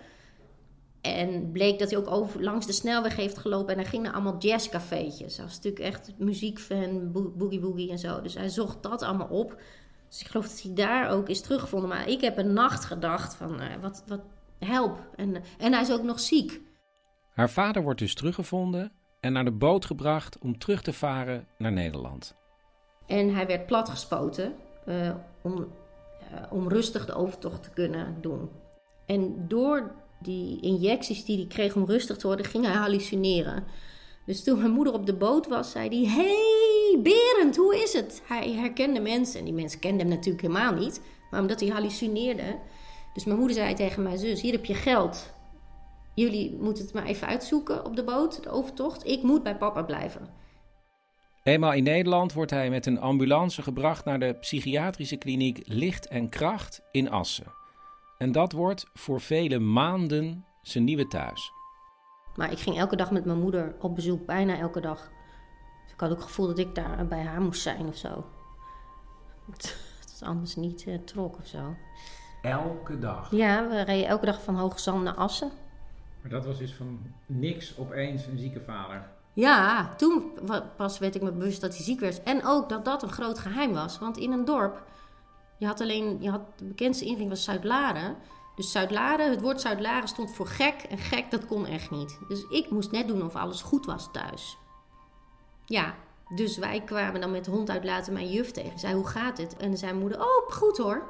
F: En bleek dat hij ook over, langs de snelweg heeft gelopen. En hij ging naar allemaal jazzcafeetjes. Hij was natuurlijk echt muziekfan, bo- boogie woogie en zo. Dus hij zocht dat allemaal op. Dus ik geloof dat hij daar ook is teruggevonden. Maar ik heb een nacht gedacht van, uh, wat, wat, help. En, uh, en hij is ook nog ziek.
C: Haar vader wordt dus teruggevonden en naar de boot gebracht om terug te varen naar Nederland.
F: En hij werd platgespoten uh, om, uh, om rustig de overtocht te kunnen doen. En door die injecties die hij kreeg om rustig te worden, ging hij hallucineren. Dus toen mijn moeder op de boot was, zei hij, hey Berend, hoe is het? Hij herkende mensen en die mensen kenden hem natuurlijk helemaal niet. Maar omdat hij hallucineerde. Dus mijn moeder zei tegen mijn zus, hier heb je geld. Jullie moeten het maar even uitzoeken op de boot, de overtocht. Ik moet bij papa blijven.
C: Eenmaal in Nederland wordt hij met een ambulance gebracht naar de psychiatrische kliniek Licht en Kracht in Assen. En dat wordt voor vele maanden zijn nieuwe thuis.
F: Maar ik ging elke dag met mijn moeder op bezoek, bijna elke dag. Dus ik had ook het gevoel dat ik daar bij haar moest zijn of zo. Dat het anders niet uh, trok of zo.
C: Elke dag?
F: Ja, we reden elke dag van Hoge Zand naar Assen.
B: Maar dat was dus van niks opeens een zieke vader.
F: Ja, toen pas werd ik me bewust dat hij ziek werd. En ook dat dat een groot geheim was. Want in een dorp, je had alleen, je had, de bekendste inrichting was Zuidlaren. Dus Zuidlaren, het woord Zuidlaren stond voor gek. En gek, dat kon echt niet. Dus ik moest net doen of alles goed was thuis. Ja, dus wij kwamen dan met de hond uitlaten mijn juf tegen. Zei, hoe gaat het? En dan zei mijn moeder, oh, goed hoor.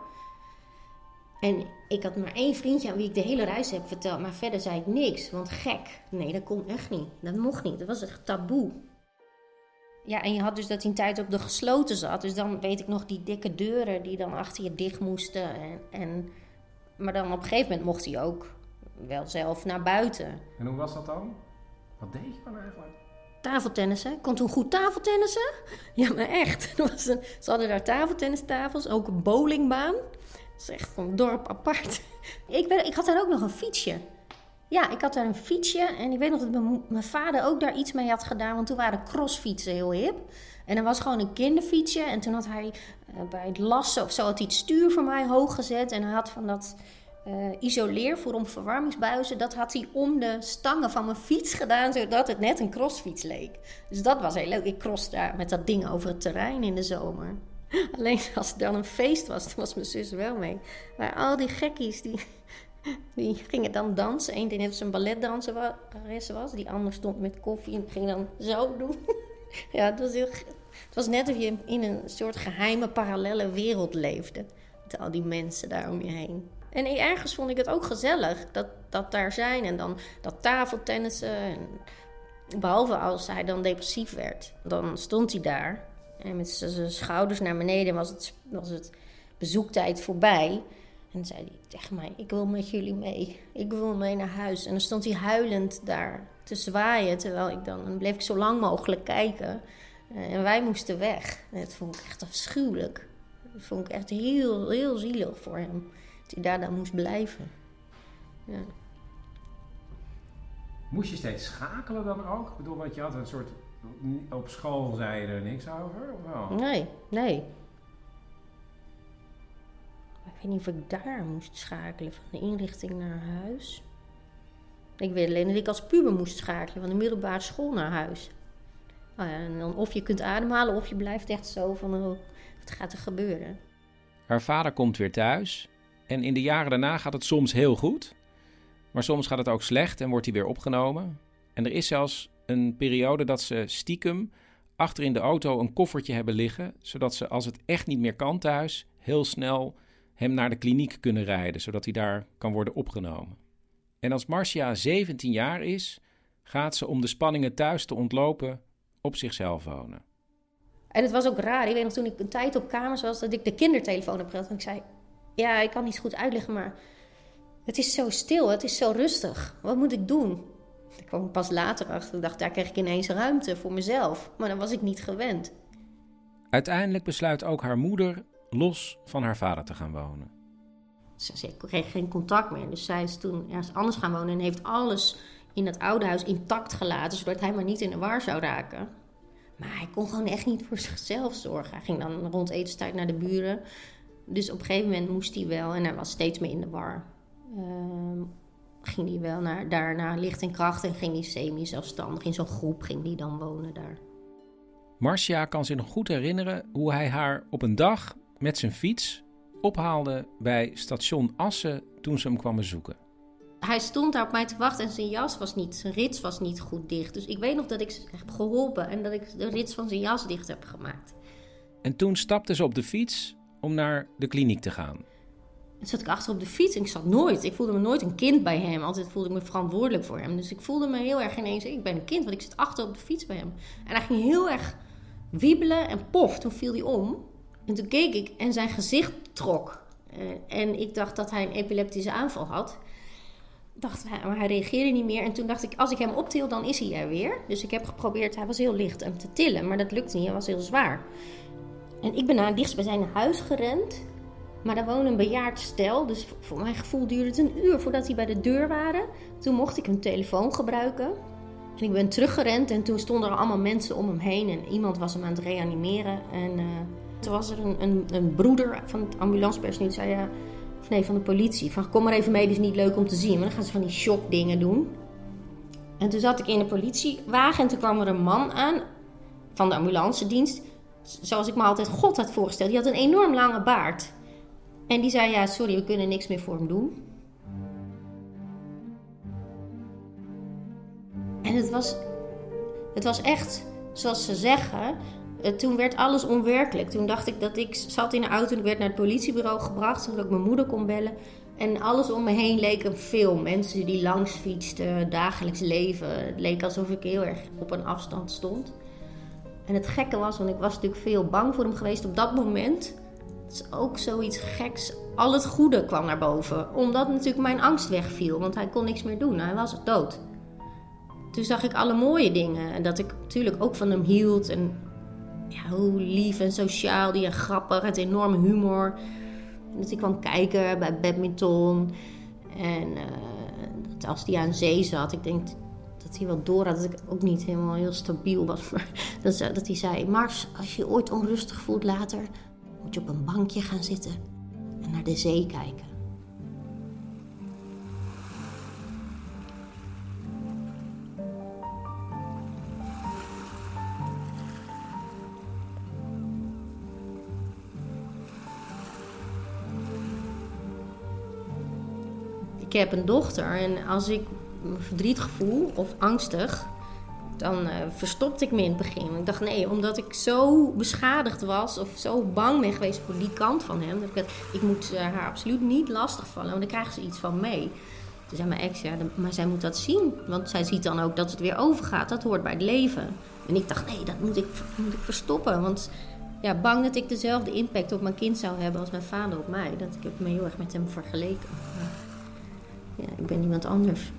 F: En ik had maar één vriendje aan wie ik de hele reis heb verteld. Maar verder zei ik niks. Want gek, nee, dat kon echt niet. Dat mocht niet. Dat was echt taboe. Ja, en je had dus dat hij een tijd op de gesloten zat. Dus dan weet ik nog die dikke deuren die dan achter je dicht moesten. En, en, maar dan op een gegeven moment mocht hij ook wel zelf naar buiten.
C: En hoe was dat dan? Wat deed je dan eigenlijk?
F: Tafeltennissen. Ik kon toen goed tafeltennissen. Ja, maar echt. Er was een, ze hadden daar tafeltennistafels. Ook een bowlingbaan. Dat is echt een dorp apart. Ik, ben, ik had daar ook nog een fietsje. Ja, ik had daar een fietsje. En ik weet nog dat mijn, mijn vader ook daar iets mee had gedaan. Want toen waren crossfietsen heel hip. En er was gewoon een kinderfietsje. En toen had hij uh, bij het lassen of zo had hij het stuur voor mij hoog gezet. En hij had van dat uh, isoleer voor om verwarmingsbuizen. Dat had hij om de stangen van mijn fiets gedaan. Zodat het net een crossfiets leek. Dus dat was heel leuk. Ik cross daar met dat ding over het terrein in de zomer. Alleen als het dan een feest was, dan was mijn zus wel mee. Maar al die gekkies, die, die gingen dan dansen. Eén die net als een balletdanseres was. Die ander stond met koffie en ging dan zo doen. Ja, het was, heel, het was net of je in een soort geheime parallelle wereld leefde. Met al die mensen daar om je heen. En ergens vond ik het ook gezellig dat, dat daar zijn. En dan dat tafeltennissen. En behalve als hij dan depressief werd. Dan stond hij daar. En met zijn schouders naar beneden was het, was het bezoektijd voorbij. En dan zei hij tegen mij, ik wil met jullie mee. Ik wil mee naar huis. En dan stond hij huilend daar te zwaaien. Terwijl ik dan, dan bleef ik zo lang mogelijk kijken. En wij moesten weg. En dat vond ik echt afschuwelijk. Dat vond ik echt heel, heel zielig voor hem. Dat hij daar dan moest blijven. Ja.
C: Moest je steeds schakelen dan ook? Ik bedoel, want je had een soort... Op school zei je er niks over? Of wel?
F: Nee, nee. Ik weet niet of ik daar moest schakelen, van de inrichting naar huis. Ik weet alleen dat ik als puber moest schakelen, van de middelbare school naar huis. Nou ja, en dan of je kunt ademhalen of je blijft echt zo van, oh, wat gaat er gebeuren?
C: Haar vader komt weer thuis en in de jaren daarna gaat het soms heel goed. Maar soms gaat het ook slecht en wordt hij weer opgenomen. En er is zelfs een periode dat ze stiekem achter in de auto een koffertje hebben liggen, zodat ze, als het echt niet meer kan thuis, heel snel hem naar de kliniek kunnen rijden, zodat hij daar kan worden opgenomen. En als Marcia zeventien jaar is, gaat ze om de spanningen thuis te ontlopen op zichzelf wonen.
F: En het was ook raar. Ik weet nog toen ik een tijd op kamers was, dat ik de kindertelefoon heb gehad. En ik zei, ja, ik kan niet goed uitleggen, maar het is zo stil, het is zo rustig. Wat moet ik doen? Ik kwam pas later achter. Ik dacht, daar kreeg ik ineens ruimte voor mezelf. Maar dat was ik niet gewend.
C: Uiteindelijk besluit ook haar moeder los van haar vader te gaan wonen.
F: Ze kreeg geen contact meer. Dus zij is toen ergens anders gaan wonen en heeft alles in het oude huis intact gelaten, zodat hij maar niet in de war zou raken. Maar hij kon gewoon echt niet voor zichzelf zorgen. Hij ging dan rond etenstijd naar de buren. Dus op een gegeven moment moest hij wel, en hij was steeds meer in de war. Uh, ging hij wel naar, daar naar licht en kracht en ging hij semi-zelfstandig. In zo'n groep ging hij dan wonen daar.
C: Marcia kan zich nog goed herinneren hoe hij haar op een dag met zijn fiets ophaalde bij station Assen toen ze hem kwam bezoeken.
F: Hij stond daar op mij te wachten en zijn jas was niet, zijn rits was niet goed dicht. Dus ik weet nog dat ik ze heb geholpen en dat ik de rits van zijn jas dicht heb gemaakt.
C: En toen stapte ze op de fiets om naar de kliniek te gaan.
F: Toen zat ik achter op de fiets en ik zat nooit, ik voelde me nooit een kind bij hem. Altijd voelde ik me verantwoordelijk voor hem. Dus ik voelde me heel erg ineens, ik ben een kind, want ik zit achter op de fiets bij hem. En hij ging heel erg wiebelen en pof, toen viel hij om. En toen keek ik en zijn gezicht trok. En ik dacht dat hij een epileptische aanval had. Dacht, maar hij reageerde niet meer. En toen dacht ik, als ik hem optil, dan is hij er weer. Dus ik heb geprobeerd, hij was heel licht, hem te tillen. Maar dat lukte niet, hij was heel zwaar. En ik ben naar het dichtstbijzijnde huis gerend. Maar daar woonde een bejaard stel. Dus voor mijn gevoel duurde het een uur voordat die bij de deur waren. Toen mocht ik hun telefoon gebruiken. En ik ben teruggerend en toen stonden er allemaal mensen om hem heen. En iemand was hem aan het reanimeren. En uh, toen was er een, een, een broeder van het ambulancepersoneel die zei... Ja, of nee, van de politie. Van kom maar even mee, dit is niet leuk om te zien. Maar dan gaan ze van die shock dingen doen. En toen zat ik in de politiewagen en toen kwam er een man aan van de ambulancedienst. Zoals ik me altijd God had voorgesteld. Die had een enorm lange baard. En die zei, ja, sorry, we kunnen niks meer voor hem doen. En het was, het was echt, zoals ze zeggen, toen werd alles onwerkelijk. Toen dacht ik dat ik zat in de auto en ik werd naar het politiebureau gebracht, zodat ik mijn moeder kon bellen. En alles om me heen leek een film. Mensen die langs fietsten, dagelijks leven. Het leek alsof ik heel erg op een afstand stond. En het gekke was, want ik was natuurlijk veel bang voor hem geweest op dat moment. Het is ook zoiets geks. Al het goede kwam naar boven. Omdat natuurlijk mijn angst wegviel. Want hij kon niks meer doen. Hij was dood. Toen zag ik alle mooie dingen. En dat ik natuurlijk ook van hem hield. En ja, hoe lief en sociaal die en grappig. Het enorme humor. En dat ik kwam kijken bij badminton. En uh, dat als hij aan zee zat. Ik denk dat hij wel door had dat ik ook niet helemaal heel stabiel was. Maar dat, dat hij zei, Mars, als je je ooit onrustig voelt later, moet je op een bankje gaan zitten en naar de zee kijken. Ik heb een dochter en als ik me verdrietig voel of angstig, dan uh, verstopte ik me in het begin. Ik dacht nee, omdat ik zo beschadigd was of zo bang ben geweest voor die kant van hem. Dat ik, dacht, ik moet uh, haar absoluut niet lastigvallen, want dan krijgt ze iets van mee. Toen zei mijn ex, ja, maar zij moet dat zien. Want zij ziet dan ook dat het weer overgaat. Dat hoort bij het leven. En ik dacht, nee, dat moet ik, moet ik verstoppen. Want ja, bang dat ik dezelfde impact op mijn kind zou hebben als mijn vader op mij. Dat ik heb me heel erg met hem vergeleken. Ja, ik ben iemand anders.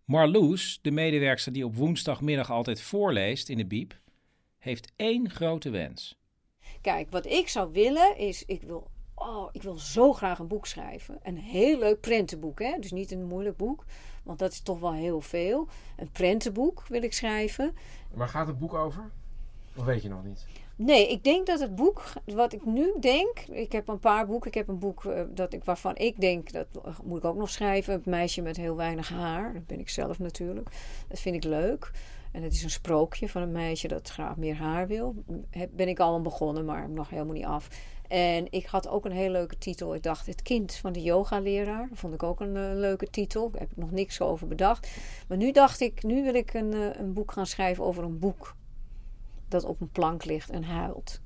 C: Marloes, de medewerkster die op woensdagmiddag altijd voorleest in de Biep, heeft één grote wens.
A: Kijk, wat ik zou willen is, ik wil, oh, ik wil zo graag een boek schrijven. Een heel leuk prentenboek, hè? Dus niet een moeilijk boek, want dat is toch wel heel veel. Een prentenboek wil ik schrijven.
Q: Waar gaat het boek over? Of weet je nog niet?
A: Nee, ik denk dat het boek, wat ik nu denk, ik heb een paar boeken. Ik heb een boek uh, dat ik, waarvan ik denk, dat moet ik ook nog schrijven. Een meisje met heel weinig haar. Dat ben ik zelf natuurlijk. Dat vind ik leuk. En het is een sprookje van een meisje dat graag meer haar wil. Heb, ben ik al aan begonnen, maar nog helemaal niet af. En ik had ook een heel leuke titel. Ik dacht, Het kind van de yogaleraar. Dat vond ik ook een uh, leuke titel. Daar heb ik nog niks over bedacht. Maar nu dacht ik, nu wil ik een, uh, een boek gaan schrijven over een boek dat op een plank ligt en huilt.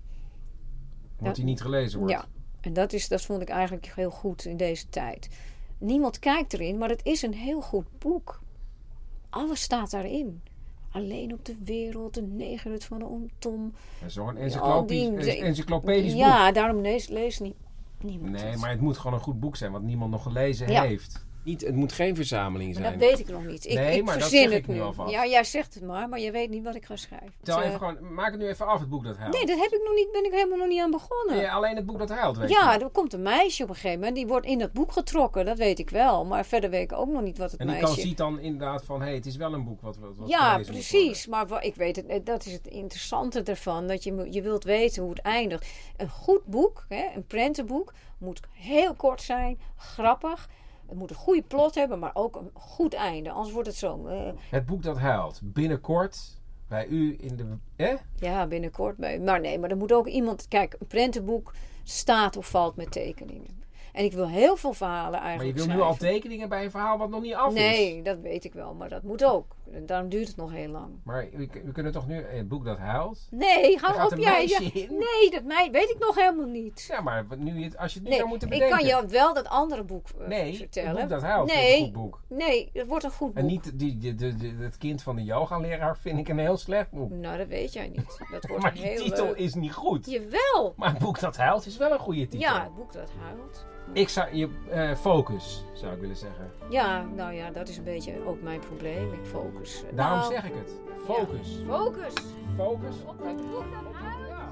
Q: Omdat hij niet gelezen wordt.
A: Ja, en dat, is, dat vond ik eigenlijk heel goed in deze tijd. Niemand kijkt erin, maar het is een heel goed boek. Alles staat daarin. Alleen op de wereld, de negerhut van de oom Tom.
Q: Dat is toch een
A: Al die-
Q: encyclopedisch, encyclopedisch boek?
A: Ja, daarom lees, lees niet, niemand
Q: Nee,
A: het.
Q: maar het moet gewoon een goed boek zijn, wat niemand nog gelezen
A: Ja.
Q: heeft.
C: Niet, het moet geen verzameling
A: Maar
C: zijn.
A: dat weet ik nog niet. Ik,
Q: Nee,
A: ik
Q: maar dat
A: verzin
Q: zeg
A: het
Q: ik nu alvast.
A: Ja, jij zegt het maar, maar je weet niet wat ik ga schrijven.
Q: Tel
A: Dus,
Q: even
A: eh,
Q: gewoon, maak het nu even af, het boek dat huilt.
A: Nee, dat heb ik nog niet, ben ik helemaal nog niet aan begonnen.
Q: Nee, alleen het boek dat huilt, weet
A: Ja,
Q: je.
A: er komt een meisje op een gegeven moment. Die wordt in dat boek getrokken, dat weet ik wel. Maar verder weet ik ook nog niet wat het
Q: En die
A: meisje...
Q: kan ziet dan inderdaad van, hé, hey, het is wel een boek wat, wat, wat
A: Ja,
Q: gelezen moet
A: precies. Maar wa- ik weet het, dat is het interessante ervan. Dat je, mo- je wilt weten hoe het eindigt. Een goed boek, hè, een prentenboek, moet heel kort zijn, grappig. Het moet een goede plot hebben, maar ook een goed einde. Anders wordt het zo... eh,
Q: Het boek dat huilt, binnenkort bij u in de... Eh?
A: ja, binnenkort. Bij, maar nee, maar er moet ook iemand... Kijk, een prentenboek staat of valt met tekeningen. En ik wil heel veel verhalen
Q: Maar je
A: eigenlijk
Q: wil nu
A: schrijven.
Q: al tekeningen bij een verhaal wat nog niet af is.
A: Nee, dat weet ik wel. Maar dat moet ook. En daarom duurt het nog heel lang.
Q: Maar we, we kunnen toch nu het boek dat huilt?
A: Nee,
Q: Daar
A: hou
Q: gaat
A: op.
Q: een
A: Jij,
Q: meisje
A: ja,
Q: in.
A: nee, dat mij, weet ik nog helemaal niet.
Q: Ja, maar nu, je het- als je het nu
A: Nee,
Q: zou moeten
A: ik
Q: bedenken.
A: kan je wel dat andere boek uh,
Q: Nee,
A: vertellen.
Q: het boek dat huilt vind ik
A: nee,
Q: een goed boek.
A: Nee, het wordt een goed boek.
Q: En niet die, die, die, die- het kind van de yoga-leraar vind ik een heel slecht boek.
A: Nou, dat weet jij niet. Dat wordt
Q: Maar
A: een
Q: die
A: heel
Q: titel
A: leuk.
Q: is niet goed.
A: Jawel.
Q: Maar het boek dat huilt is wel een goede titel.
A: Ja, het boek dat huilt.
Q: Ik zou je eh, focus, zou ik willen zeggen.
A: Ja, nou ja, dat is een beetje ook mijn probleem. Ik focus.
Q: Daarom
A: Nou,
Q: zeg ik het. Focus.
A: ja, focus.
Q: Focus.
A: Op het boek dat huilt. Ja.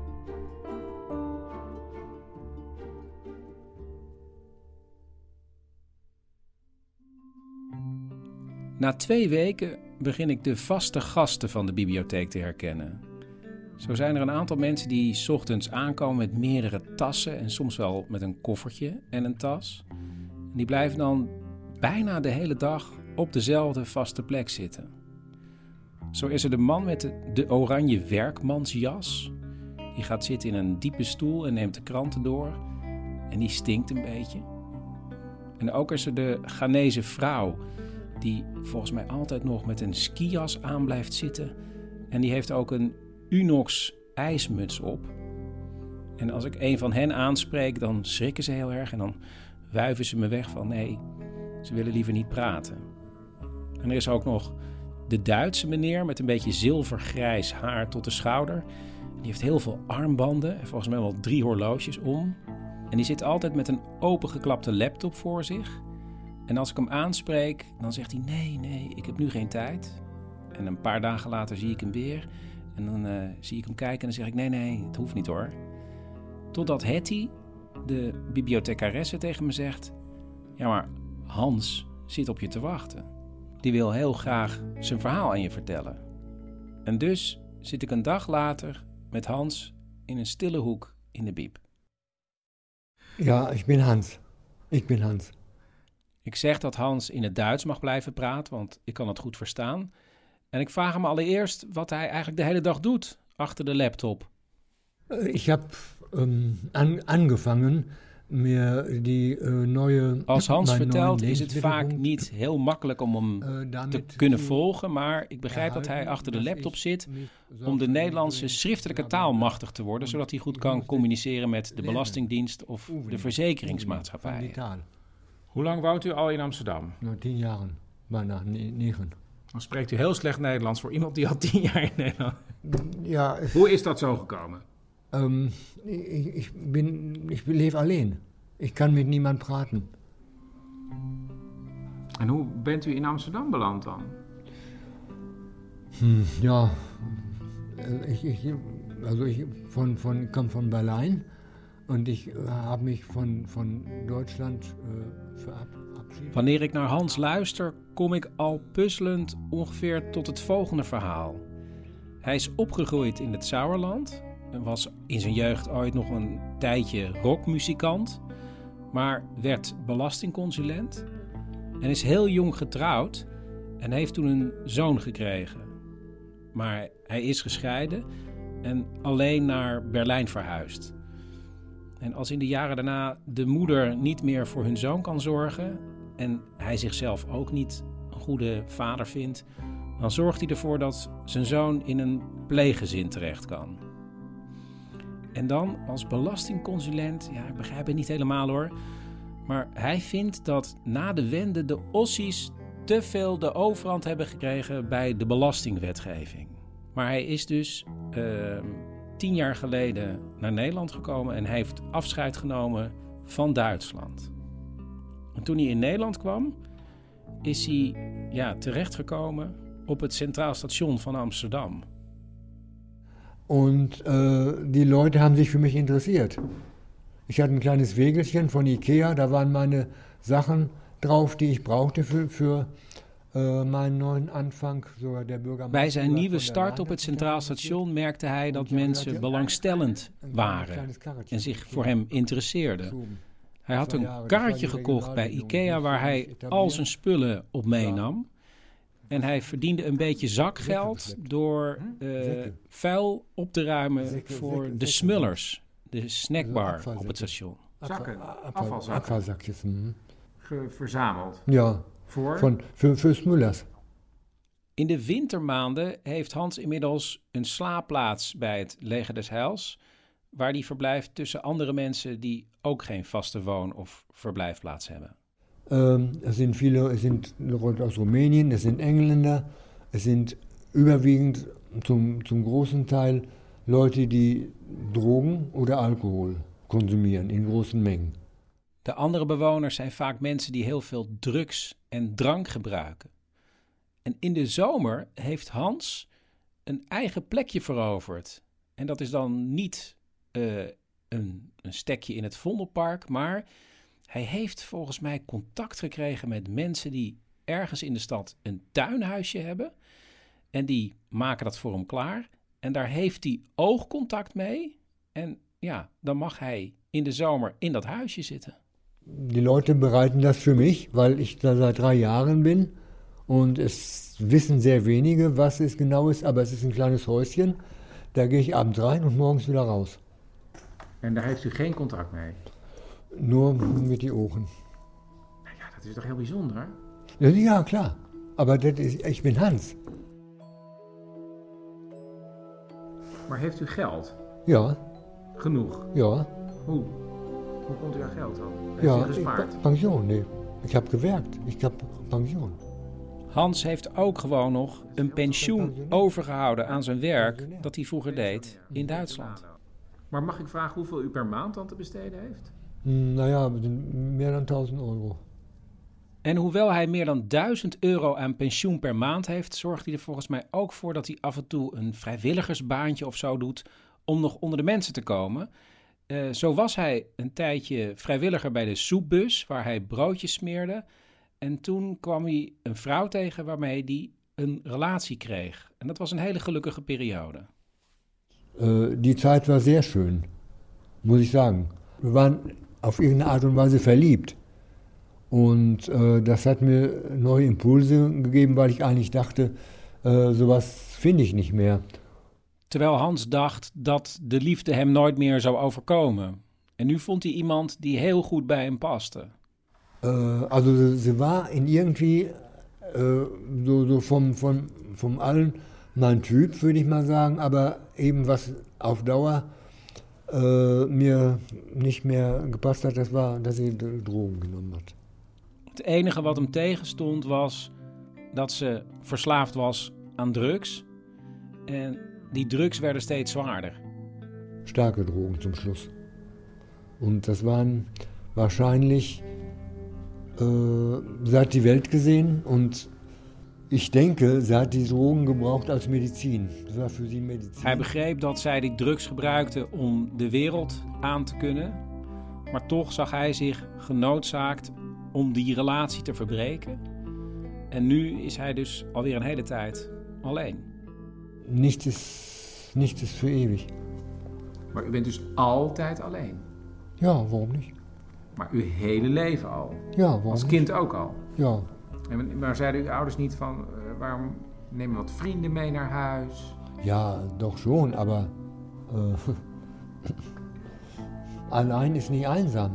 C: Na twee weken begin ik de vaste gasten van de bibliotheek te herkennen. Zo zijn er een aantal mensen die 's ochtends aankomen met meerdere tassen en soms wel met een koffertje en een tas. En die blijven dan bijna de hele dag op dezelfde vaste plek zitten. Zo is er de man met de, de oranje werkmansjas. Die gaat zitten in een diepe stoel en neemt de kranten door. En die stinkt een beetje. En ook is er de Ghanese vrouw, die volgens mij altijd nog met een skijas aan blijft zitten. En die heeft ook een Unox ijsmuts op. En als ik een van hen aanspreek, dan schrikken ze heel erg. En dan wuiven ze me weg van nee, ze willen liever niet praten. En er is ook nog de Duitse meneer met een beetje zilvergrijs haar tot de schouder. Die heeft heel veel armbanden en volgens mij wel drie horloges om. En die zit altijd met een opengeklapte laptop voor zich. En als ik hem aanspreek, dan zegt hij nee, nee, ik heb nu geen tijd. En een paar dagen later zie ik hem weer. En dan uh, zie ik hem kijken en dan zeg ik nee, nee, het hoeft niet hoor. Totdat Hetty, de bibliothecaresse, tegen me zegt: ja, maar Hans zit op je te wachten. Die wil heel graag zijn verhaal aan je vertellen. En dus zit ik een dag later met Hans in een stille hoek in de bieb.
D: Ja, ik ben Hans. Ik ben Hans.
C: Ik zeg dat Hans in het Duits mag blijven praten, want ik kan het goed verstaan. En ik vraag hem allereerst wat hij eigenlijk de hele dag doet achter de laptop.
D: Ik heb um, an, angefangen met die uh, nieuwe...
C: Als Hans
D: mijn
C: vertelt
D: nieuwe
C: is het vaak
D: levensmittelpunkt.
C: niet heel makkelijk om hem
D: Uh,
C: te kunnen volgen, maar ik begrijp dat hij achter de laptop zit om de Nederlandse schriftelijke taal machtig te worden, zodat hij goed kan communiceren met de Belastingdienst of de verzekeringsmaatschappij.
Q: Hoe lang woont u al in Amsterdam?
D: Nou, tien jaar, bijna ne- negen.
Q: Dan spreekt u heel slecht Nederlands voor iemand die al tien jaar in Nederland...
D: Ja,
Q: Hoe is dat zo gekomen?
D: Um, ich, ich, bin, ich lebe alleen. Ich kann mit niemand praten.
C: En hoe bent u in Amsterdam beland dan?
D: Hm, ja, ich, ich, also ich von, von, kam von Berlin und ich habe mich von, von Deutschland äh, verabschiedet.
C: Wanneer ik naar Hans luister, kom ik al puzzelend ongeveer tot het volgende verhaal. Hij is opgegroeid in het Sauerland en was in zijn jeugd ooit nog een tijdje rockmuzikant, maar werd belastingconsulent en is heel jong getrouwd en heeft toen een zoon gekregen. Maar hij is gescheiden en alleen naar Berlijn verhuisd. En als in de jaren daarna de moeder niet meer voor hun zoon kan zorgen en hij zichzelf ook niet een goede vader vindt, dan zorgt hij ervoor dat zijn zoon in een pleeggezin terecht kan. En dan als belastingconsulent, ja, ik begrijp het niet helemaal hoor, maar hij vindt dat na de Wende de Ossies te veel de overhand hebben gekregen bij de belastingwetgeving. Maar hij is dus uh, tien jaar geleden naar Nederland gekomen en heeft afscheid genomen van Duitsland. En toen hij in Nederland kwam, is hij ja, terechtgekomen op het Centraal Station van Amsterdam.
D: Und äh, die Leute haben sich für mich interessiert. Ich hatte ein kleines Wägelchen von Ikea, da waren meine Sachen drauf, die ich brauchte für, für äh, meinen neuen Anfang. Sogar der Bürgermeister.
C: Bij zijn nieuwe start op het Centraal Station merkte hij dat mensen belangstellend waren en zich voor hem interesseerden. Hij had een karretje gekocht bij Ikea waar hij al zijn spullen op meenam. En hij verdiende een beetje zakgeld door uh, vuil op te ruimen voor de smullers, de snackbar op het station.
D: Zakken, afvalzakken. Afvalzakjes. Hm.
C: Ge- verzameld.
D: Ja,
C: voor?
D: Van, voor, voor smullers.
C: In de wintermaanden heeft Hans inmiddels een slaapplaats bij het Leger des Heils, waar hij verblijft tussen andere mensen die ook geen vaste woon- of verblijfplaats hebben.
D: Ähm, es sind viele, es sind Leute aus Rumänien, es sind Engländer, es sind überwiegend zum, zum großen Teil Leute die Drogen oder Alkohol konsumieren in großen Mengen.
C: De andere bewoners zijn vaak mensen die heel veel drugs en drank gebruiken. En in de zomer heeft Hans een eigen plekje veroverd. En dat is dan niet uh, een, een stekje in het Vondelpark, maar hij heeft volgens mij contact gekregen met mensen die ergens in de stad een tuinhuisje hebben. En die maken dat voor hem klaar. En daar heeft hij oogcontact mee. En ja, dan mag hij in de zomer in dat huisje zitten.
D: Die Leute bereiten das für mich, weil ich da seit drei Jahren bin. Und es wissen sehr wenige, was es genau ist. Aber es ist ein kleines Häuschen. Da gehe ich abends rein und morgens wieder raus.
C: En daar heeft u geen contact mee?
D: Nur mit die Ohren.
C: Nou ja, dat is toch heel bijzonder?
D: Ja, klar. Aber das ist, ich bin Hans.
C: Maar heeft u geld?
D: Ja.
C: Genoeg?
D: Ja.
C: Hoe? Hoe komt u aan geld dan? Heeft
D: ja,
C: u gespaard?
D: Ik, pensioen, nee. Ik heb gewerkt. Ik heb pensioen.
C: Hans heeft ook gewoon nog een pensioen overgehouden aan zijn werk dat hij vroeger deed in Duitsland. Maar mag ik vragen hoeveel u per maand dan te besteden heeft?
D: Nou ja, meer dan duizend euro.
C: En hoewel hij meer dan duizend euro aan pensioen per maand heeft, zorgt hij er volgens mij ook voor dat hij af en toe een vrijwilligersbaantje of zo doet om nog onder de mensen te komen. Uh, zo was hij een tijdje vrijwilliger bij de soepbus, waar hij broodjes smeerde. En toen kwam hij een vrouw tegen waarmee hij een relatie kreeg. En dat was een hele gelukkige periode.
D: Uh, die Zeit war sehr schön, muss ich sagen. Wir waren auf irgendeine Art und Weise verliebt. Und äh, das hat mir neue Impulse gegeben, weil ich eigentlich dachte, äh, sowas finde ich nicht mehr.
C: Terwijl Hans dacht dat de liefde hem nooit meer zou overkomen. En nu vond hij iemand die heel goed bij hem paste.
D: Äh, also sie, sie war in irgendwie äh, so, so vom, vom, vom allen mein Typ, würde ich mal sagen, aber eben was auf Dauer äh, mir nicht mehr gepasst hat, das war, dass sie Drogen genommen hat.
C: Het enige wat hem tegenstond was dat ze verslaafd was aan drugs. En die drugs werden steeds zwaarder.
D: Starke Drogen zum Schluss. Und das waren wahrscheinlich äh, sie hat die Welt gesehen und ich denke, sie hat die Drogen gebraucht als Medizin. Das war für sie Medizin.
C: Hij begreep dat zij die drugs gebruikte om de wereld aan te kunnen. Maar toch zag hij zich genoodzaakt om die relatie te verbreken. En nu is hij dus alweer een hele tijd alleen.
D: Niets is, niets is voor eeuwig.
C: Maar u bent dus altijd alleen?
D: Ja, waarom niet?
C: Maar uw hele leven al?
D: Ja, waarom
C: Als
D: niet?
C: kind ook al?
D: Ja.
C: En, maar zeiden uw ouders niet van, uh, waarom neem je wat vrienden mee naar huis?
D: Ja, doch schon, aber äh, allein is niet eenzaam.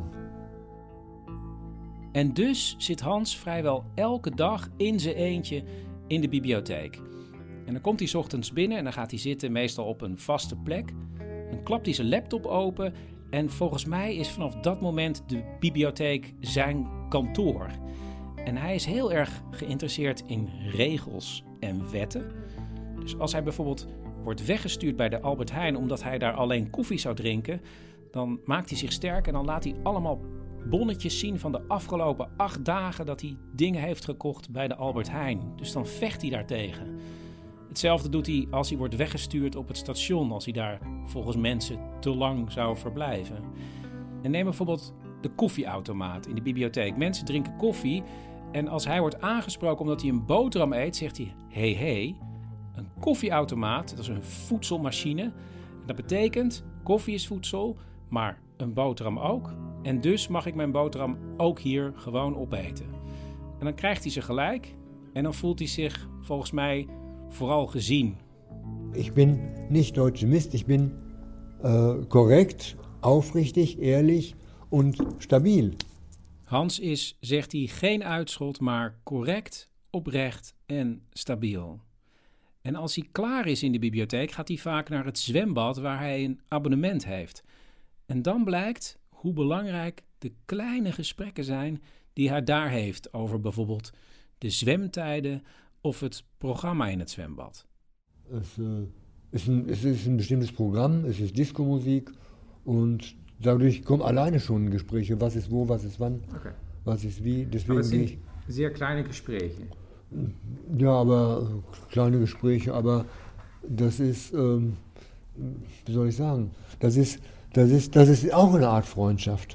C: En dus zit Hans vrijwel elke dag in zijn eentje in de bibliotheek. En dan komt hij 's ochtends binnen en dan gaat hij zitten, meestal op een vaste plek. Dan klapt hij zijn laptop open en volgens mij is vanaf dat moment de bibliotheek zijn kantoor. En hij is heel erg geïnteresseerd in regels en wetten. Dus als hij bijvoorbeeld wordt weggestuurd bij de Albert Heijn omdat hij daar alleen koffie zou drinken, dan maakt hij zich sterk en dan laat hij allemaal bonnetjes zien van de afgelopen acht dagen dat hij dingen heeft gekocht bij de Albert Heijn. Dus dan vecht hij daartegen. Hetzelfde doet hij als hij wordt weggestuurd op het station, als hij daar volgens mensen te lang zou verblijven. En neem bijvoorbeeld de koffieautomaat in de bibliotheek. Mensen drinken koffie en als hij wordt aangesproken omdat hij een boterham eet, zegt hij: hey, hey, een koffieautomaat, dat is een voedselmachine. En dat betekent, koffie is voedsel, maar een boterham ook. En dus mag ik mijn boterham ook hier gewoon opeten. En dan krijgt hij ze gelijk en dan voelt hij zich volgens mij vooral gezien.
D: Ik ben niet Deutsche Mist, ik ben uh, correct, aufrichtig, eerlijk en stabiel.
C: Hans is, zegt hij, geen uitschot, maar correct, oprecht en stabiel. En als hij klaar is in de bibliotheek, gaat hij vaak naar het zwembad waar hij een abonnement heeft. En dan blijkt hoe belangrijk de kleine gesprekken zijn die hij daar heeft over bijvoorbeeld de zwemtijden of het programma in het zwembad.
D: Es, uh, ist ein, es ist ein bestimmtes Programm, es ist Disco-Musik und dadurch kommen alleine schon Gespräche, was ist wo, was ist wann, okay. Was ist wie. Deswegen
B: aber es sind
D: ich,
B: sehr kleine Gespräche.
D: Ja, aber kleine Gespräche, aber das ist, ähm, wie soll ich sagen, das ist, das ist, das ist auch eine Art Freundschaft.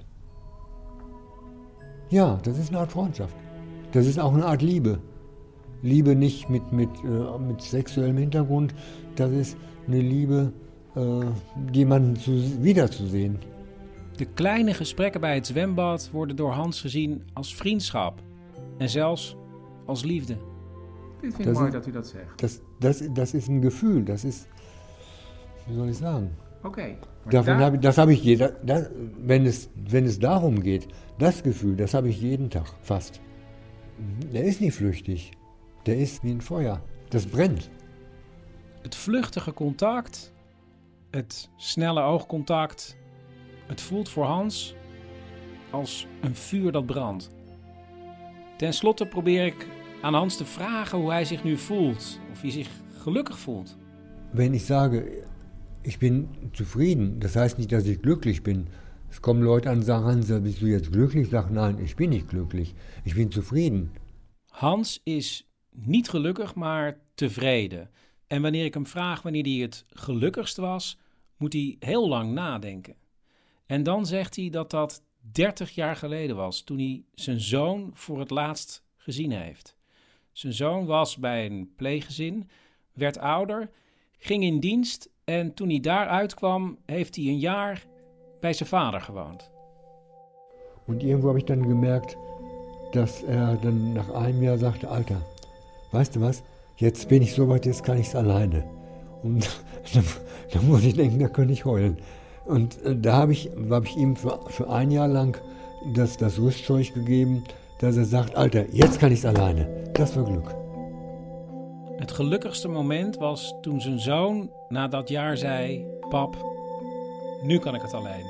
D: Ja, das ist eine Art Freundschaft. Das ist auch eine Art Liebe. Liebe nicht mit, mit, äh, mit sexuellem Hintergrund, das ist eine Liebe, äh, jemanden zu, wiederzusehen.
C: De kleine gesprekken bij het zwembad worden door Hans gezien als vriendschap en zelfs als liefde.
B: Ik vind het mooi dat u dat zegt.
D: Das, das, das ist ein Gefühl, das ist, wie soll ich sagen?
B: Okay.
D: Davon hab ich, das habe ich jeder, das, wenn, es, wenn es darum geht, das Gefühl, das habe ich jeden Tag, fast. Der ist nicht flüchtig, der ist wie ein Feuer, das brennt.
C: Het vluchtige contact, het snelle oogcontact, het voelt voor Hans als een vuur dat brandt. Ten slotte probeer ik aan Hans te vragen hoe hij zich nu voelt, of hij zich gelukkig voelt.
D: Wenn ich sage, ich bin zufrieden, das heißt nicht, dass ich glücklich bin. Es kommen Leute an und sagen, Hans, bist du jetzt glücklich? Ich sage, nein, ich bin nicht glücklich. Ich bin zufrieden.
C: Hans is niet gelukkig, maar tevreden. En wanneer ik hem vraag wanneer hij het gelukkigst was, moet hij heel lang nadenken. En dan zegt hij dat dat dertig jaar geleden was, toen hij zijn zoon voor het laatst gezien heeft. Zijn zoon was bij een pleeggezin, werd ouder, ging in dienst en toen hij daaruit kwam, heeft hij een jaar bij zijn vader gewoond.
D: Und irgendwo habe ich dann gemerkt, dass er dann nach einem Jahr sagte, Alter, weißt du was, jetzt bin ich so weit, jetzt kann ich es alleine. Und dann, dann muss ich denken, da könnte ich heulen. Und äh, da habe ich, hab ich ihm für, für ein Jahr lang das, das Rüstzeug gegeben, dass er sagt, Alter, jetzt kann ich es alleine. Das war Glück.
C: Het gelukkigste moment was toen zijn zoon na dat jaar zei, pap, nu kan ik het alleen.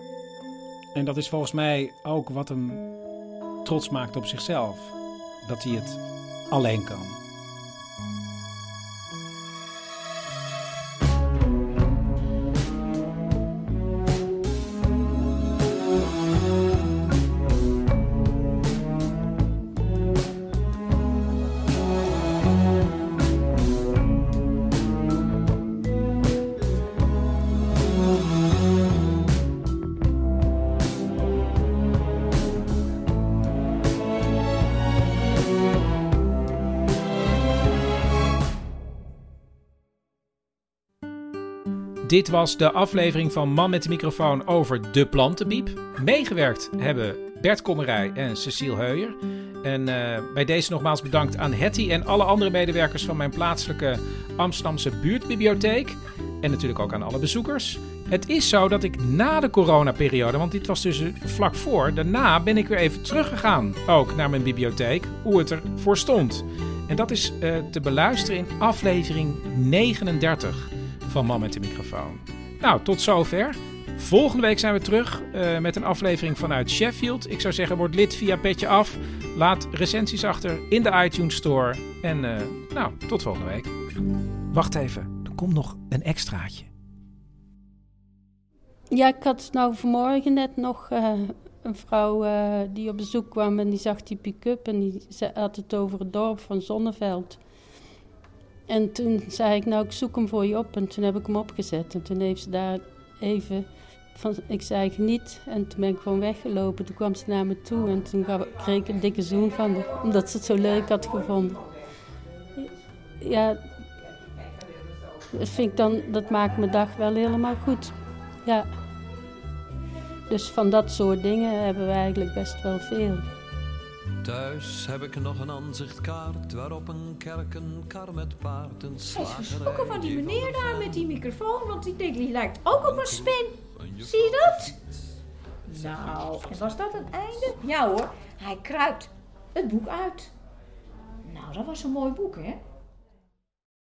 C: En dat is volgens mij ook wat hem trots maakt op zichzelf. Dat hij het alleen kan. Dit was de aflevering van Man met de microfoon over de plantenbiep. Meegewerkt hebben Bert Kommerij en Cecile Heuijer. En uh, bij deze nogmaals bedankt aan Hetty en alle andere medewerkers van mijn plaatselijke Amsterdamse buurtbibliotheek. En natuurlijk ook aan alle bezoekers. Het is zo dat ik na de coronaperiode, want dit was dus vlak voor, daarna ben ik weer even teruggegaan ook naar mijn bibliotheek, hoe het ervoor stond. En dat is uh, te beluisteren in aflevering negenendertig van Man met de microfoon. Nou, tot zover. Volgende week zijn we terug uh, met een aflevering vanuit Sheffield. Ik zou zeggen, word lid via Petje Af. Laat recensies achter in de iTunes Store. En uh, nou, tot volgende week. Wacht even, er komt nog een extraatje.
E: Ja, ik had nou vanmorgen net nog uh, een vrouw uh, die op bezoek kwam en die zag die pick-up en die had het over het dorp van Zonneveld. En toen zei ik, nou ik zoek hem voor je op en toen heb ik hem opgezet. En toen heeft ze daar even, van, ik zei geniet en toen ben ik gewoon weggelopen. Toen kwam ze naar me toe en toen kreeg ik een dikke zoen van haar, omdat ze het zo leuk had gevonden. Ja, dat vind ik dan, dat maakt mijn dag wel helemaal goed. Ja. Dus van dat soort dingen hebben we eigenlijk best wel veel.
H: Thuis heb ik nog een aanzichtkaart waarop een kerk, een kar met paard, een slagerij.
I: Hij is geschrokken van die meneer daar met die microfoon, want die denkt, die lijkt ook op een spin. Zie je dat? Nou, en was dat het einde? Ja hoor, hij kruipt het boek uit. Nou, dat was een mooi boek, hè?